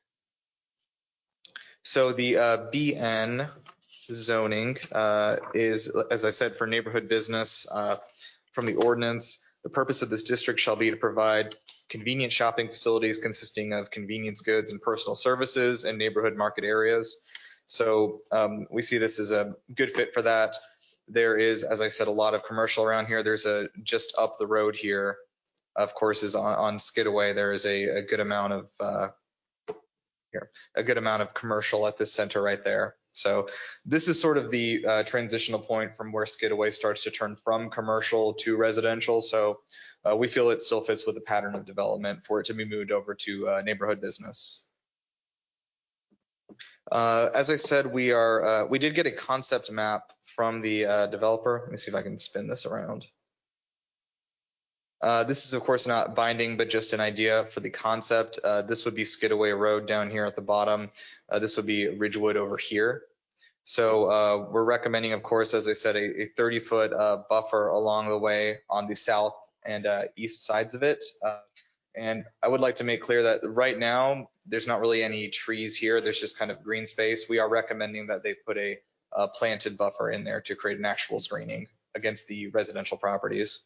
So the uh, B N zoning uh, is, as I said, for neighborhood business uh, from the ordinance. The purpose of this district shall be to provide convenient shopping facilities consisting of convenience goods and personal services in neighborhood market areas. So um, we see this as a good fit for that. There is, as I said, a lot of commercial around here. There's a just up the road here, of course, is on, on Skidaway. There is a, a good amount of uh, here, a good amount of commercial at this center right there. So this is sort of the uh, transitional point from where Skidaway starts to turn from commercial to residential. So uh, we feel it still fits with the pattern of development for it to be moved over to uh, neighborhood business. Uh, as I said, we are uh, we did get a concept map from the uh, developer. Let me see if I can spin this around. Uh, this is, of course, not binding, but just an idea for the concept. Uh, this would be Skidaway Road down here at the bottom. Uh, this would be Ridgewood over here. So uh, we're recommending, of course, as I said, a thirty foot uh, buffer along the way on the south and uh, east sides of it. Uh, and I would like to make clear that right now, there's not really any trees here. There's just kind of green space. We are recommending that they put a, a planted buffer in there to create an actual screening against the residential properties.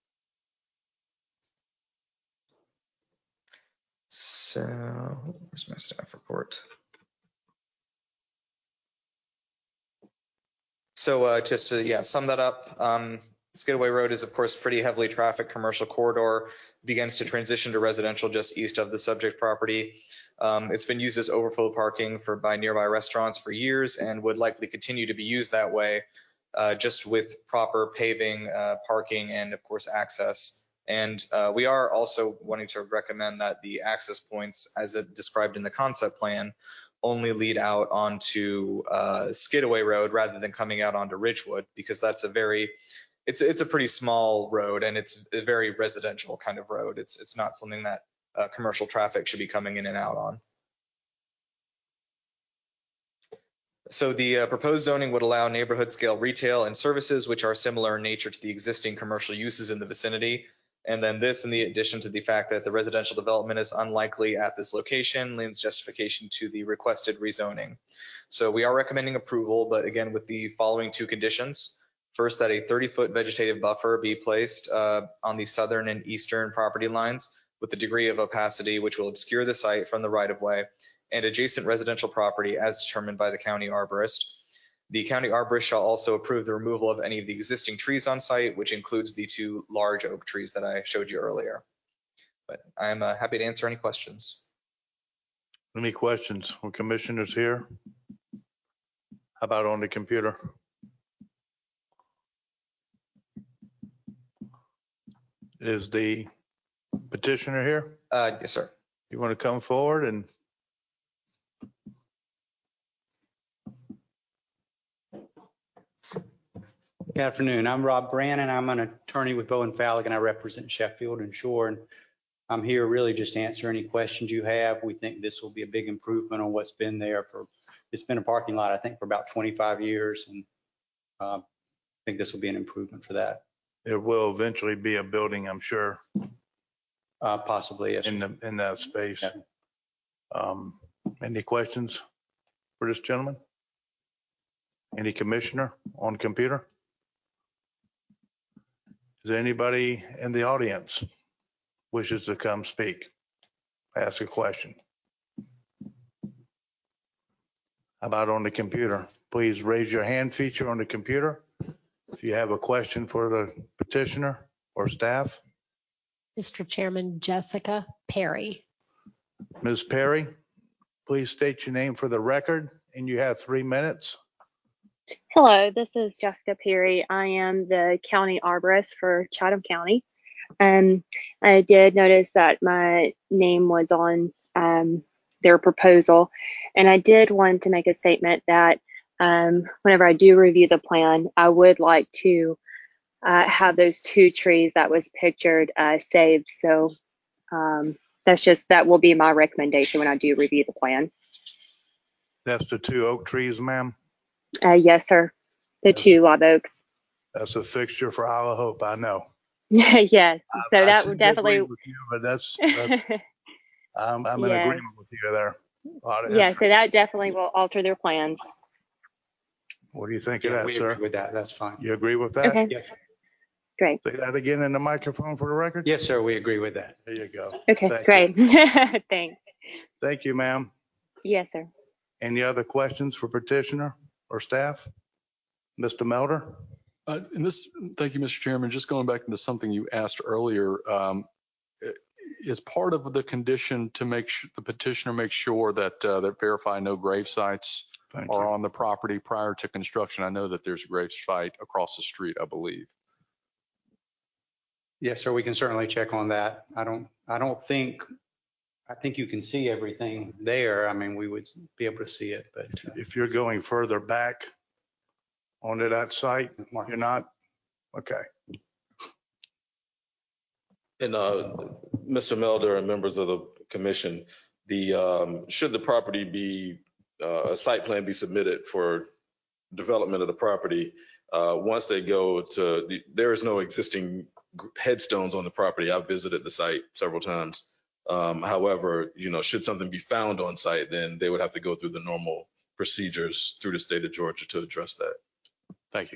So where's my staff report? So uh, just to yeah sum that up, um, Skidaway Road is of course pretty heavily trafficked commercial corridor, begins to transition to residential just east of the subject property. Um, it's been used as overflow parking for by nearby restaurants for years and would likely continue to be used that way, uh, just with proper paving, uh, parking, and of course access. And uh, we are also wanting to recommend that the access points, as it described in the concept plan, only lead out onto uh, Skidaway Road rather than coming out onto Ridgewood, because that's a very, it's it's a pretty small road and it's a very residential kind of road. It's it's not something that uh, commercial traffic should be coming in and out on. So the uh, proposed zoning would allow neighborhood scale retail and services which are similar in nature to the existing commercial uses in the vicinity. And then this, in the addition to the fact that the residential development is unlikely at this location, lends justification to the requested rezoning. So we are recommending approval, but again, with the following two conditions. First, that a thirty foot vegetative buffer be placed uh, on the southern and eastern property lines with a degree of opacity which will obscure the site from the right of way and adjacent residential property as determined by the county arborist. The county arborist shall also approve the removal of any of the existing trees on site, which includes the two large oak trees that I showed you earlier. But I'm uh, happy to answer any questions. Any questions from commissioners here? How about on the computer? Is the petitioner here? Uh, yes, sir. You want to come forward and Good afternoon. I'm Rob Brannon. I'm an attorney with Bowen Fallick, and I represent Sheffield and Shore. And I'm here really just to answer any questions you have. We think this will be a big improvement on what's been there for, it's been a parking lot, I think, for about twenty-five years. And uh, I think this will be an improvement for that. there will eventually be a building, I'm sure, Uh, possibly, yes. in the, in that space. Yeah. Um, any questions for this gentleman? Any commissioner on computer? Is there anybody in the audience wishes to come speak, ask a question? How about on the computer? Please raise your hand feature on the computer if you have a question for the petitioner or staff. Mister Chairman, Jessica Perry. Miz Perry, please state your name for the record, and you have three minutes. Hello, this is Jessica Perry. I am the county arborist for Chatham County. Um, I did notice that my name was on um, their proposal, and I did want to make a statement that um, whenever I do review the plan, I would like to uh, have those two trees that was pictured uh, saved. So um, that's just, that will be my recommendation when I do review the plan. That's the two oak trees, ma'am. Uh, yes, sir. The That's, two live oaks. that's a fixture for Isle of Hope, I know. Yes. So I, that I would tend to definitely. agree with you, but that's, that's I'm, I'm in Yes. agreement with you there. Yeah. So that definitely will alter their plans. What do you think Yeah, of that, we sir? agree with that. That's fine. You agree with that? Okay. Yes. Great. Say that again in the microphone for the record? Yes, sir. We agree with that. There you go. Okay. Thank Great. you. Thanks. Thank you, ma'am. Yes, sir. Any other questions for petitioner or staff? Mister Melder? Uh, and this, thank you, Mister Chairman. Just going back into something you asked earlier, um, is part of the condition to make sure the petitioner makes sure that uh, that verify no grave sites Thank are you. on the property prior to construction. I know that there's a grave site across the street, I believe. Yes, sir. We can certainly check on that. I don't, I don't think, I think you can see everything there. I mean, we would be able to see it, but uh, If you're going further back onto that site, you're not? Okay. And uh, Mister Melder and members of the commission, the um, should the property be, uh, a site plan be submitted for development of the property, uh, once they go to, the, there is no existing headstones on the property. I've visited the site several times. Um, however, you know, should something be found on site, then they would have to go through the normal procedures through the state of Georgia to address that. Thank you.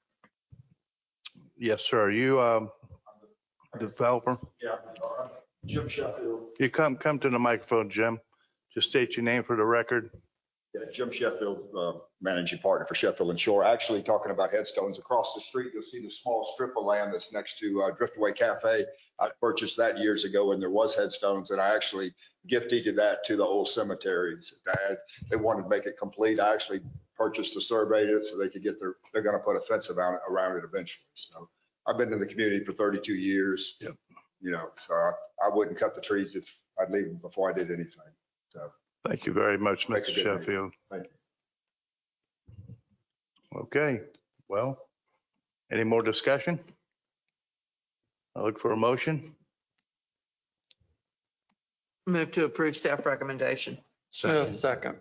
Yes, sir. You, um, developer? Yeah, uh, Jim Sheffield. You come, come to the microphone, Jim. Just state your name for the record. Yeah, Jim Sheffield, uh, managing partner for Sheffield and Shore. Actually, talking about headstones, across the street, you'll see the small strip of land that's next to uh, Driftaway Cafe. I purchased that years ago, and there was headstones, and I actually gifted that to the old cemeteries. I had, they wanted to make it complete. I actually purchased the surveyed it so they could get their. They're going to put a fence around it, around it eventually. So I've been in the community for thirty-two years. Yep. You know, so I, I wouldn't cut the trees if I'd leave them before I did anything. So. Thank you very much, Make Mister a good Sheffield. Thank you. Okay, well, any more discussion? I look for a motion. Move to approve staff recommendation. Smith, second.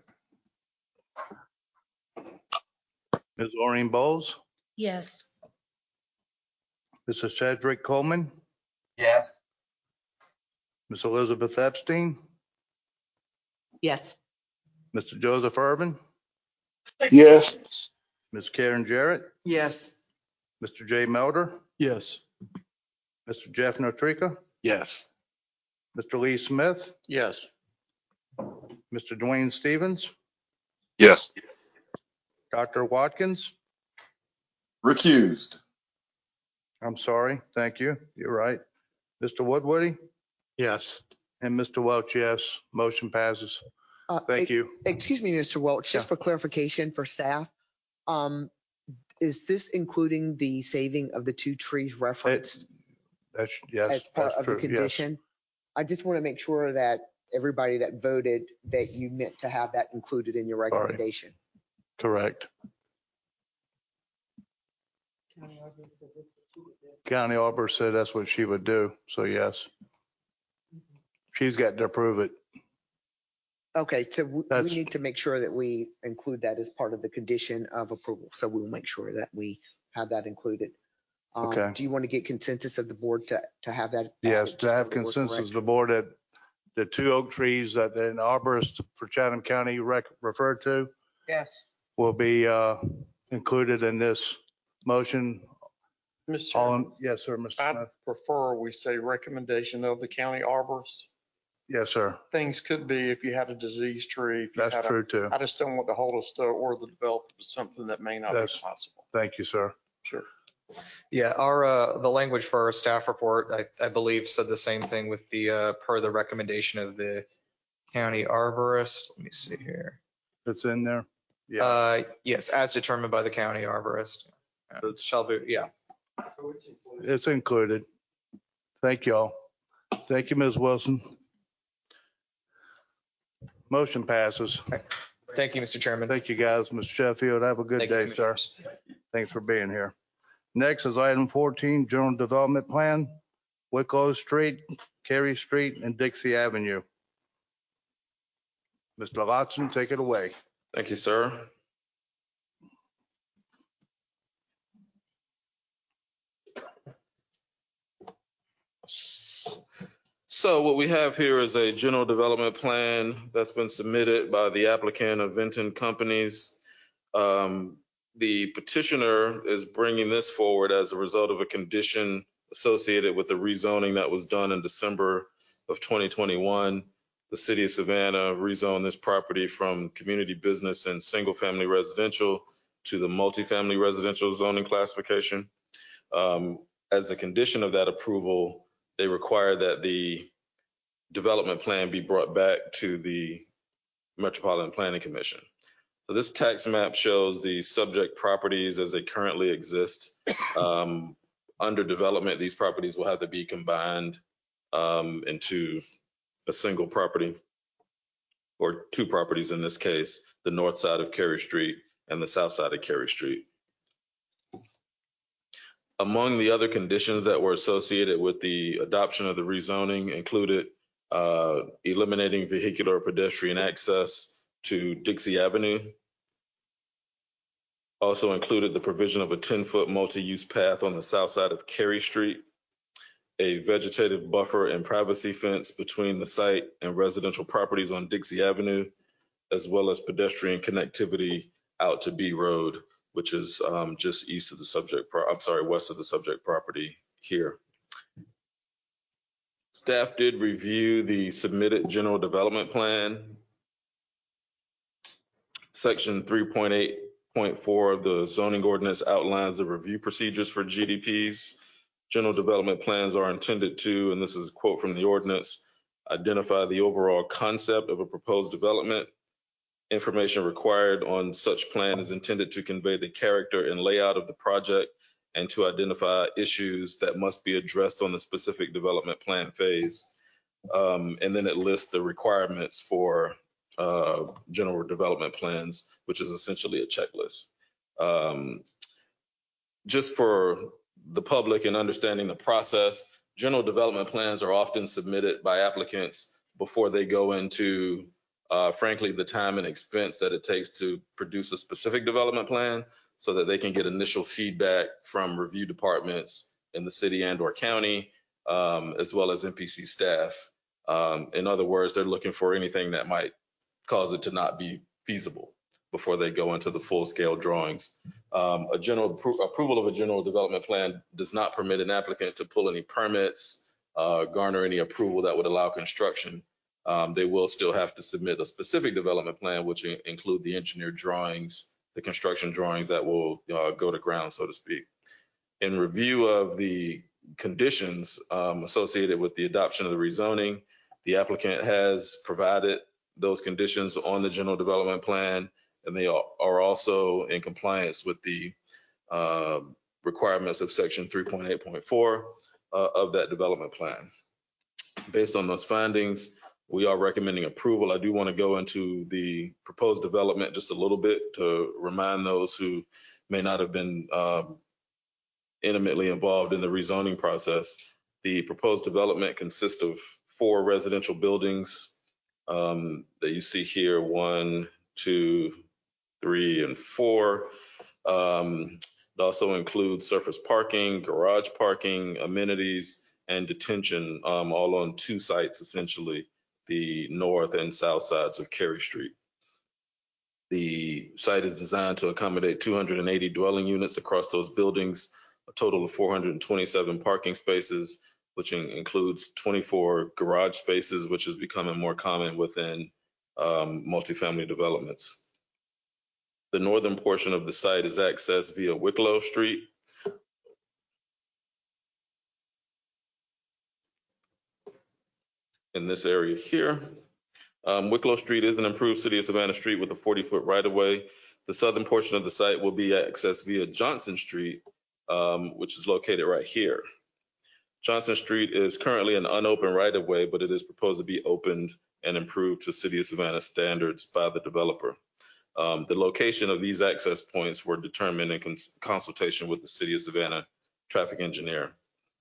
Miz Maureen Bowles, Yes. Mister Cedric Coleman, Yes. Miz Elizabeth Epstein, Yes. Mister Joseph Urban, Yes. Miz Karen Jarrett, Yes. Mister Jay Melder, Yes. Mister Jeff Notrika, Yes. Mister Lee Smith, Yes. Mister Dwayne Stevens, Yes. Doctor Watkins. Recused. I'm sorry. Thank you. You're right. Mister Woodward Yes. and Mister Welch, yes. Motion passes. Uh, Thank ex- you. Excuse me, Mister Welch, just Yeah. for clarification for staff, um, is this including the saving of the two trees referenced That's, yes, as part that's of the true. Yes. condition? I just want to make sure that everybody that voted, that you meant to have that included in your Sorry. recommendation. Correct. County Arbor said that's what she would do. So yes. She's got to approve it. Okay, so we- we That's- need to make sure that we include that as part of the condition of approval. So we'll make sure that we have that included. Um, Okay. Do you want to get consensus of the board to, to have that? Yes, added, to just have so that we're consensus correct? of the board that the two oak trees that the arborist for Chatham County rec- referred to Yes. will be uh, included in this motion. Mister All Chairman, in, yes, sir, Mister I Smith. prefer we say recommendation of the county arborist. Yes, sir. Things could be if you had a diseased tree. if you That's had a- true too. I just don't want to hold us to or the developer to something that may not be That's- possible. Thank you, sir. Sure. Yeah, our, uh, the language for our staff report, I, I believe said the same thing with the, uh, per the recommendation of the county arborist. Let me see here. It's in there. Yeah. Uh, yes, as determined by the county arborist. Uh, That's- Shall be, yeah. It's included. Thank y'all. Thank you, Miz Wilson. Motion passes. Thank you, Mister Chairman. Thank you, guys. Mister Sheffield, have a good Thank you, day, sir. Commissioners. Thanks for being here. Next is item fourteen, General Development Plan, Wicklow Street, Cary Street, and Dixie Avenue. Mister Watson, take it away. Thank you, sir. So what we have here is a general development plan that's been submitted by the applicant of Vinton Companies. Um, The petitioner is bringing this forward as a result of a condition associated with the rezoning that was done in December of twenty twenty-one. The city of Savannah rezoned this property from community business and single-family residential to the multifamily residential zoning classification. Um, As a condition of that approval, they require that the development plan be brought back to the Metropolitan Planning Commission. So this tax map shows the subject properties as they currently exist. Um, under development, these properties will have to be combined um, into a single property, or two properties in this case, the north side of Cary Street and the south side of Cary Street. Among the other conditions that were associated with the adoption of the rezoning included uh, eliminating vehicular or pedestrian access to Dixie Avenue. Also included the provision of a ten-foot multi-use path on the south side of Cary Street, a vegetative buffer and privacy fence between the site and residential properties on Dixie Avenue, as well as pedestrian connectivity out to B Road, which is um, just east of the subject, pro- I'm sorry, west of the subject property here. Staff did review the submitted general development plan. Section three point eight point four of the zoning ordinance outlines the review procedures for G D Ps. General development plans are intended to, and this is a quote from the ordinance, identify the overall concept of a proposed development. Information required on such plan is intended to convey the character and layout of the project and to identify issues that must be addressed on the specific development plan phase. Um, and then it lists the requirements for uh, general development plans, which is essentially a checklist. Um, just for the public and understanding the process, general development plans are often submitted by applicants before they go into, uh, frankly, the time and expense that it takes to produce a specific development plan so that they can get initial feedback from review departments in the city and or county, um, as well as N P C staff. Um, in other words, they're looking for anything that might cause it to not be feasible before they go into the full scale drawings. Um, a general appro approval of a general development plan does not permit an applicant to pull any permits, uh, garner any approval that would allow construction. Um, they will still have to submit a specific development plan, which in include the engineered drawings, the construction drawings that will uh, go to ground, so to speak. In review of the conditions um, associated with the adoption of the rezoning, the applicant has provided those conditions on the general development plan, and they are also in compliance with the uh, requirements of section three point eight point four uh, of that development plan. Based on those findings, we are recommending approval. I do want to go into the proposed development just a little bit to remind those who may not have been um, intimately involved in the rezoning process. The proposed development consists of four residential buildings um, that you see here, one, two, three, and four. Um, it also includes surface parking, garage parking, amenities, and detention, um, all on two sites, essentially, the north and south sides of Cary Street. The site is designed to accommodate two hundred eighty dwelling units across those buildings, a total of four hundred twenty-seven parking spaces, which in includes twenty-four garage spaces, which is becoming more common within um, multifamily developments. The northern portion of the site is accessed via Wicklow Street. In this area here. Um, Wicklow Street is an improved City of Savannah street with a forty foot right of way. The southern portion of the site will be accessed via Johnson Street, um, which is located right here. Johnson Street is currently an unopened right of way, but it is proposed to be opened and improved to City of Savannah standards by the developer. Um, the location of these access points were determined in cons consultation with the City of Savannah traffic engineer.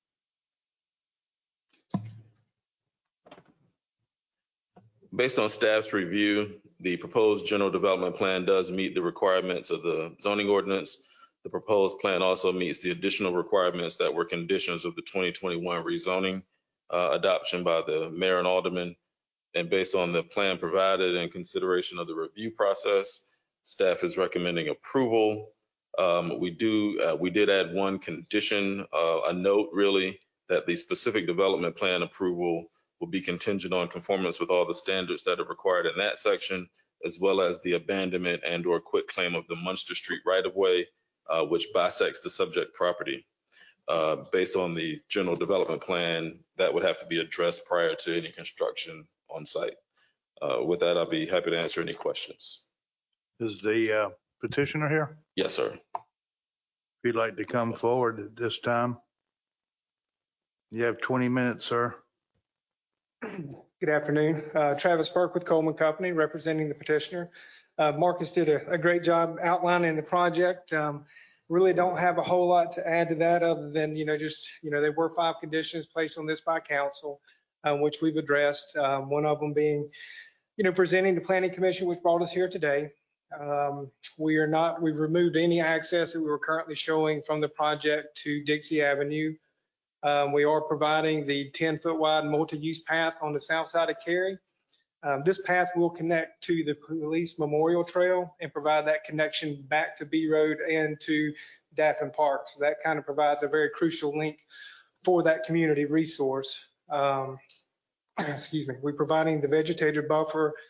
Based on staff's review, the proposed general development plan does meet the requirements of the zoning ordinance. The proposed plan also meets the additional requirements that were conditions of the twenty twenty-one rezoning uh, adoption by the mayor and aldermen. And based on the plan provided and consideration of the review process, staff is recommending approval. Um, we do, uh, we did add one condition, uh, a note really, that the specific development plan approval will be contingent on conformance with all the standards that are required in that section, as well as the abandonment and or quit claim of the Munster Street right-of-way, uh, which bisects the subject property. Uh, based on the general development plan, that would have to be addressed prior to any construction on site. Uh, with that, I'll be happy to answer any questions. Is the uh, petitioner here? Yes, sir. If you'd like to come forward at this time. You have twenty minutes, sir. Good afternoon. Uh, Travis Burke with Coleman Company, representing the petitioner. Uh, Marcus did a, a great job outlining the project. Um, really don't have a whole lot to add to that other than, you know, just, you know, there were five conditions placed on this by council, um, which we've addressed. Um, one of them being, you know, presenting the Planning Commission, which brought us here today. Um, we are not, we've removed any access that we were currently showing from the project to Dixie Avenue. Um, we are providing the ten foot wide multi-use path on the south side of Cary. Um, this path will connect to the Police Memorial Trail and provide that connection back to B Road and to Daffin Park. So that kind of provides a very crucial link for that community resource. Um, excuse me. We're providing the vegetated buffer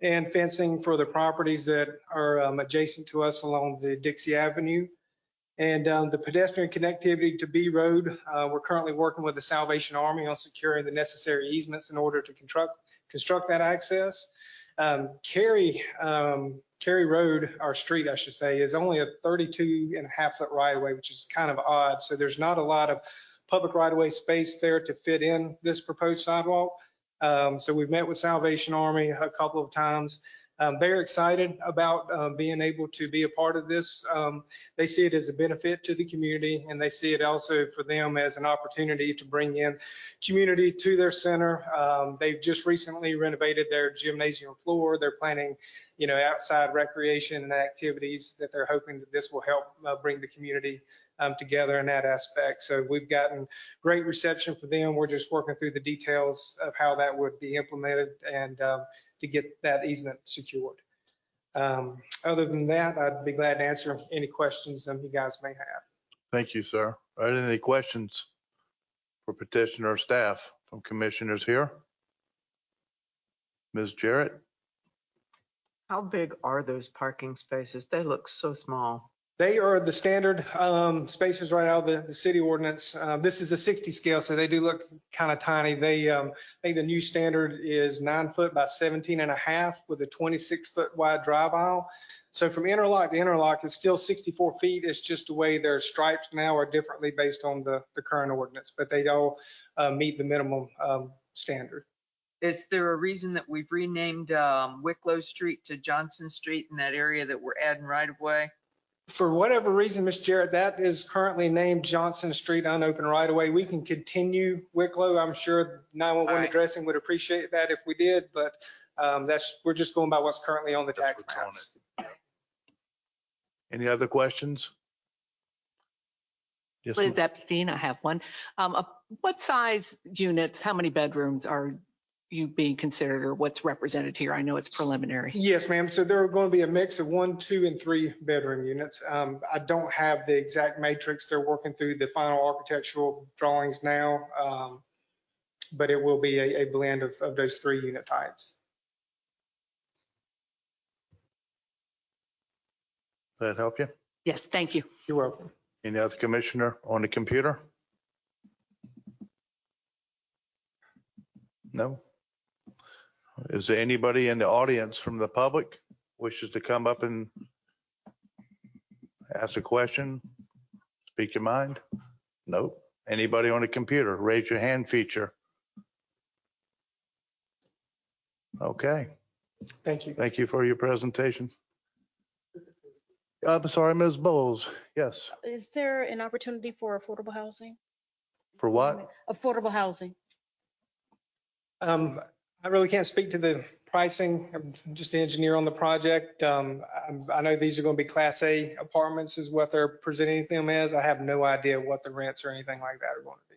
and fencing for the properties that are um, adjacent to us along the Dixie Avenue. And um, the pedestrian connectivity to B Road, uh, we're currently working with the Salvation Army on securing the necessary easements in order to construct construct that access. Um, Cary, um, Cary Road, our street, I should say, is only a thirty-two and a half foot right of way, which is kind of odd. So there's not a lot of public right of way space there to fit in this proposed sidewalk. Um, so we've met with Salvation Army a couple of times. Um, they're excited about uh, being able to be a part of this. Um, they see it as a benefit to the community, and they see it also for them as an opportunity to bring in community to their center. Um, they've just recently renovated their gymnasium floor. They're planning, you know, outside recreation and activities that they're hoping that this will help uh, bring the community um, together in that aspect. So we've gotten great reception for them. We're just working through the details of how that would be implemented and um, to get that easement secured. Um, other than that, I'd be glad to answer any questions um, you guys may have. Thank you, sir. Are there any questions for petitioner or staff from commissioners here? Miz Jarrett? How big are those parking spaces? They look so small. They are the standard um, spaces right out of the, the city ordinance. Uh, this is a sixty scale, so they do look kind of tiny. They, um, I think the new standard is nine foot by seventeen and a half with a twenty-six foot wide drive aisle. So from interlock to interlock, it's still sixty-four feet. It's just the way they're striped now or differently based on the, the current ordinance, but they all uh, meet the minimum um, standard. Is there a reason that we've renamed um, Wicklow Street to Johnson Street in that area that we're adding right of way? For whatever reason, Miz Jarrett, that is currently named Johnson Street unopened right away. We can continue Wicklow. I'm sure nine one one Right. addressing would appreciate that if we did, but um, that's, we're just going by what's currently on the tax maps. Any other questions? Yes, Liz Epstein, I have one. Um, uh, what size units, how many bedrooms are you being considered or what's represented here? I know it's preliminary. Yes, ma'am. So there are going to be a mix of one, two, and three bedroom units. Um, I don't have the exact matrix. They're working through the final architectural drawings now, um, but it will be a, a blend of, of those three unit types. Does that help you? Yes, thank you. You're welcome. Any other commissioner on the computer? No? Is there anybody in the audience from the public wishes to come up and ask a question? Speak your mind? Nope. Anybody on the computer? Raise your hand feature. Okay. Thank you. Thank you for your presentation. I'm sorry, Miz Bowles. Yes. Is there an opportunity for affordable housing? For what? Affordable housing. Um, I really can't speak to the pricing. I'm just an engineer on the project. Um, I, I know these are going to be Class A apartments is what they're presenting them as. I have no idea what the rents or anything like that are going to be.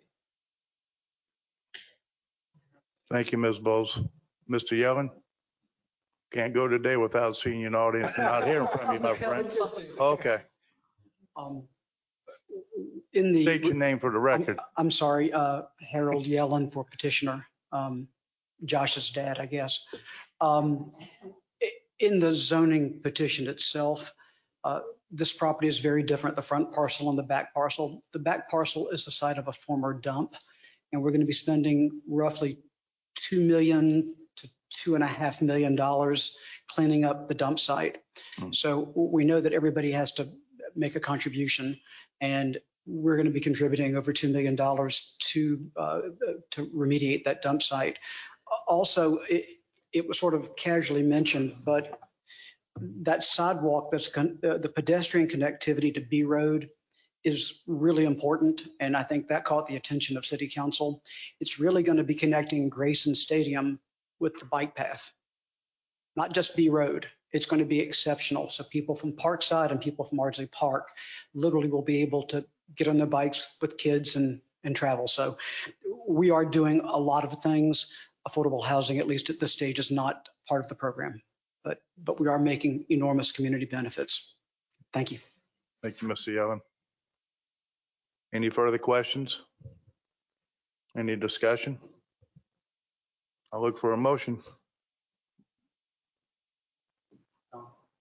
Thank you, Miz Bowles. Mister Yellen? Can't go today without seeing you in the audience and not hearing from you, my friend. Okay. Um, in the State your name for the record. I'm, I'm sorry, uh, Harold Yellen for petitioner, um, Josh's dad, I guess. Um, in the zoning petition itself, uh, this property is very different, the front parcel and the back parcel. The back parcel is the site of a former dump, and we're going to be spending roughly two million to two and a half million dollars cleaning up the dump site. Mm. So we know that everybody has to make a contribution, and we're going to be contributing over two million dollars to uh, to remediate that dump site. Also, it, it was sort of casually mentioned, but that sidewalk, that's con- uh, the pedestrian connectivity to B Road is really important, and I think that caught the attention of City Council. It's really going to be connecting Grayson Stadium with the bike path, not just B Road. It's going to be exceptional. So people from Parkside and people from Ardsley Park literally will be able to get on their bikes with kids and, and travel. So we are doing a lot of things. Affordable housing, at least at this stage, is not part of the program, but, but we are making enormous community benefits. Thank you. Thank you, Mister Yellen. Any further questions? Any discussion? I'll look for a motion.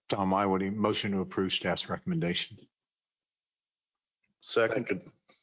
Tom Iwoody, motion to approve staff's recommendation. Second.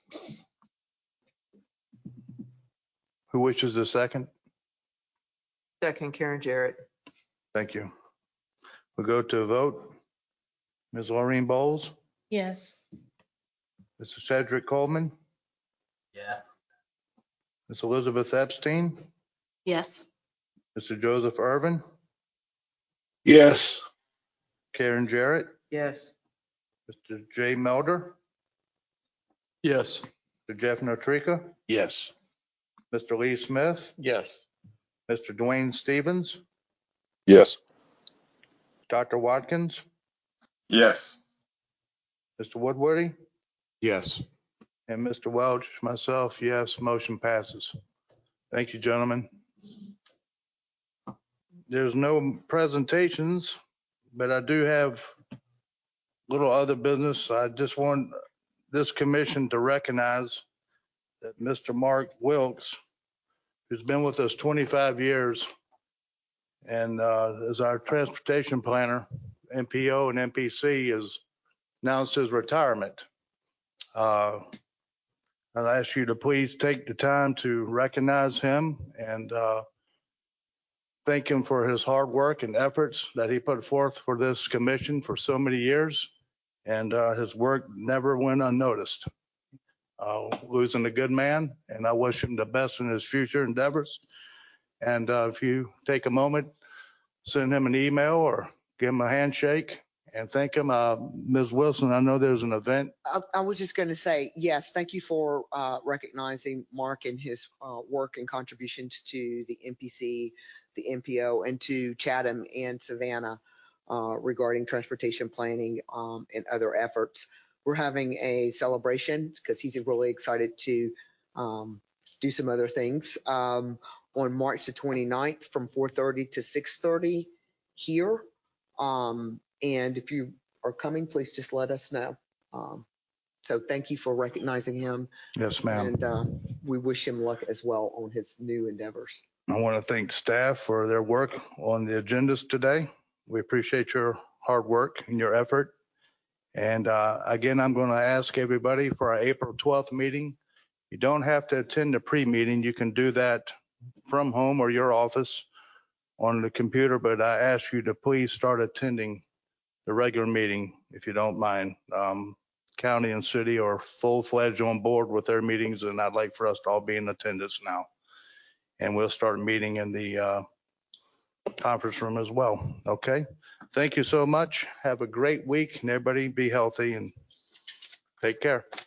Who wishes the second? Second, Karen Jarrett. Thank you. We'll go to a vote. Miz Laureen Bowles, Yes. Mister Cedric Coleman, Yes. Miz Elizabeth Epstein, Yes. Mister Joseph Irvin, Yes. Karen Jarrett, Yes. Mister Jay Melder, Yes. Mister Jeff Notrica, Yes. Mister Lee Smith, Yes. Mister Dwayne Stevens, Yes. Doctor Watkins, Yes. Mister Woodworthy, Yes. and Mister Welch, myself, yes, motion passes. Thank you, gentlemen. There's no presentations, but I do have little other business. I just want this commission to recognize that Mister Mark Wilkes, who's been with us twenty-five years and uh, is our transportation planner, M P O and M P C, has announced his retirement. Uh, I'll ask you to please take the time to recognize him and uh, thank him for his hard work and efforts that he put forth for this commission for so many years. And uh, his work never went unnoticed. Uh, losing a good man, and I wish him the best in his future endeavors. And uh, if you take a moment, send him an email or give him a handshake and thank him. Uh, Miz Wilson, I know there's an event. I, I was just going to say, yes, thank you for uh, recognizing Mark and his uh, work and contributions to the M P C, the M P O, and to Chatham and Savannah uh, regarding transportation planning um, and other efforts. We're having a celebration because he's really excited to um, do some other things um, on March the twenty-ninth from four thirty to six thirty here. Um, and if you are coming, please just let us know. Um, so thank you for recognizing him. Yes, ma'am. And uh, we wish him luck as well on his new endeavors. I want to thank staff for their work on the agendas today. We appreciate your hard work and your effort. And uh, again, I'm going to ask everybody for our April twelfth meeting. You don't have to attend the pre-meeting. You can do that from home or your office on the computer, but I ask you to please start attending the regular meeting if you don't mind. Um, county and city are full-fledged on board with their meetings, and I'd like for us to all be in attendance now. And we'll start meeting in the uh, conference room as well. Okay. Thank you so much. Have a great week, and everybody be healthy and take care.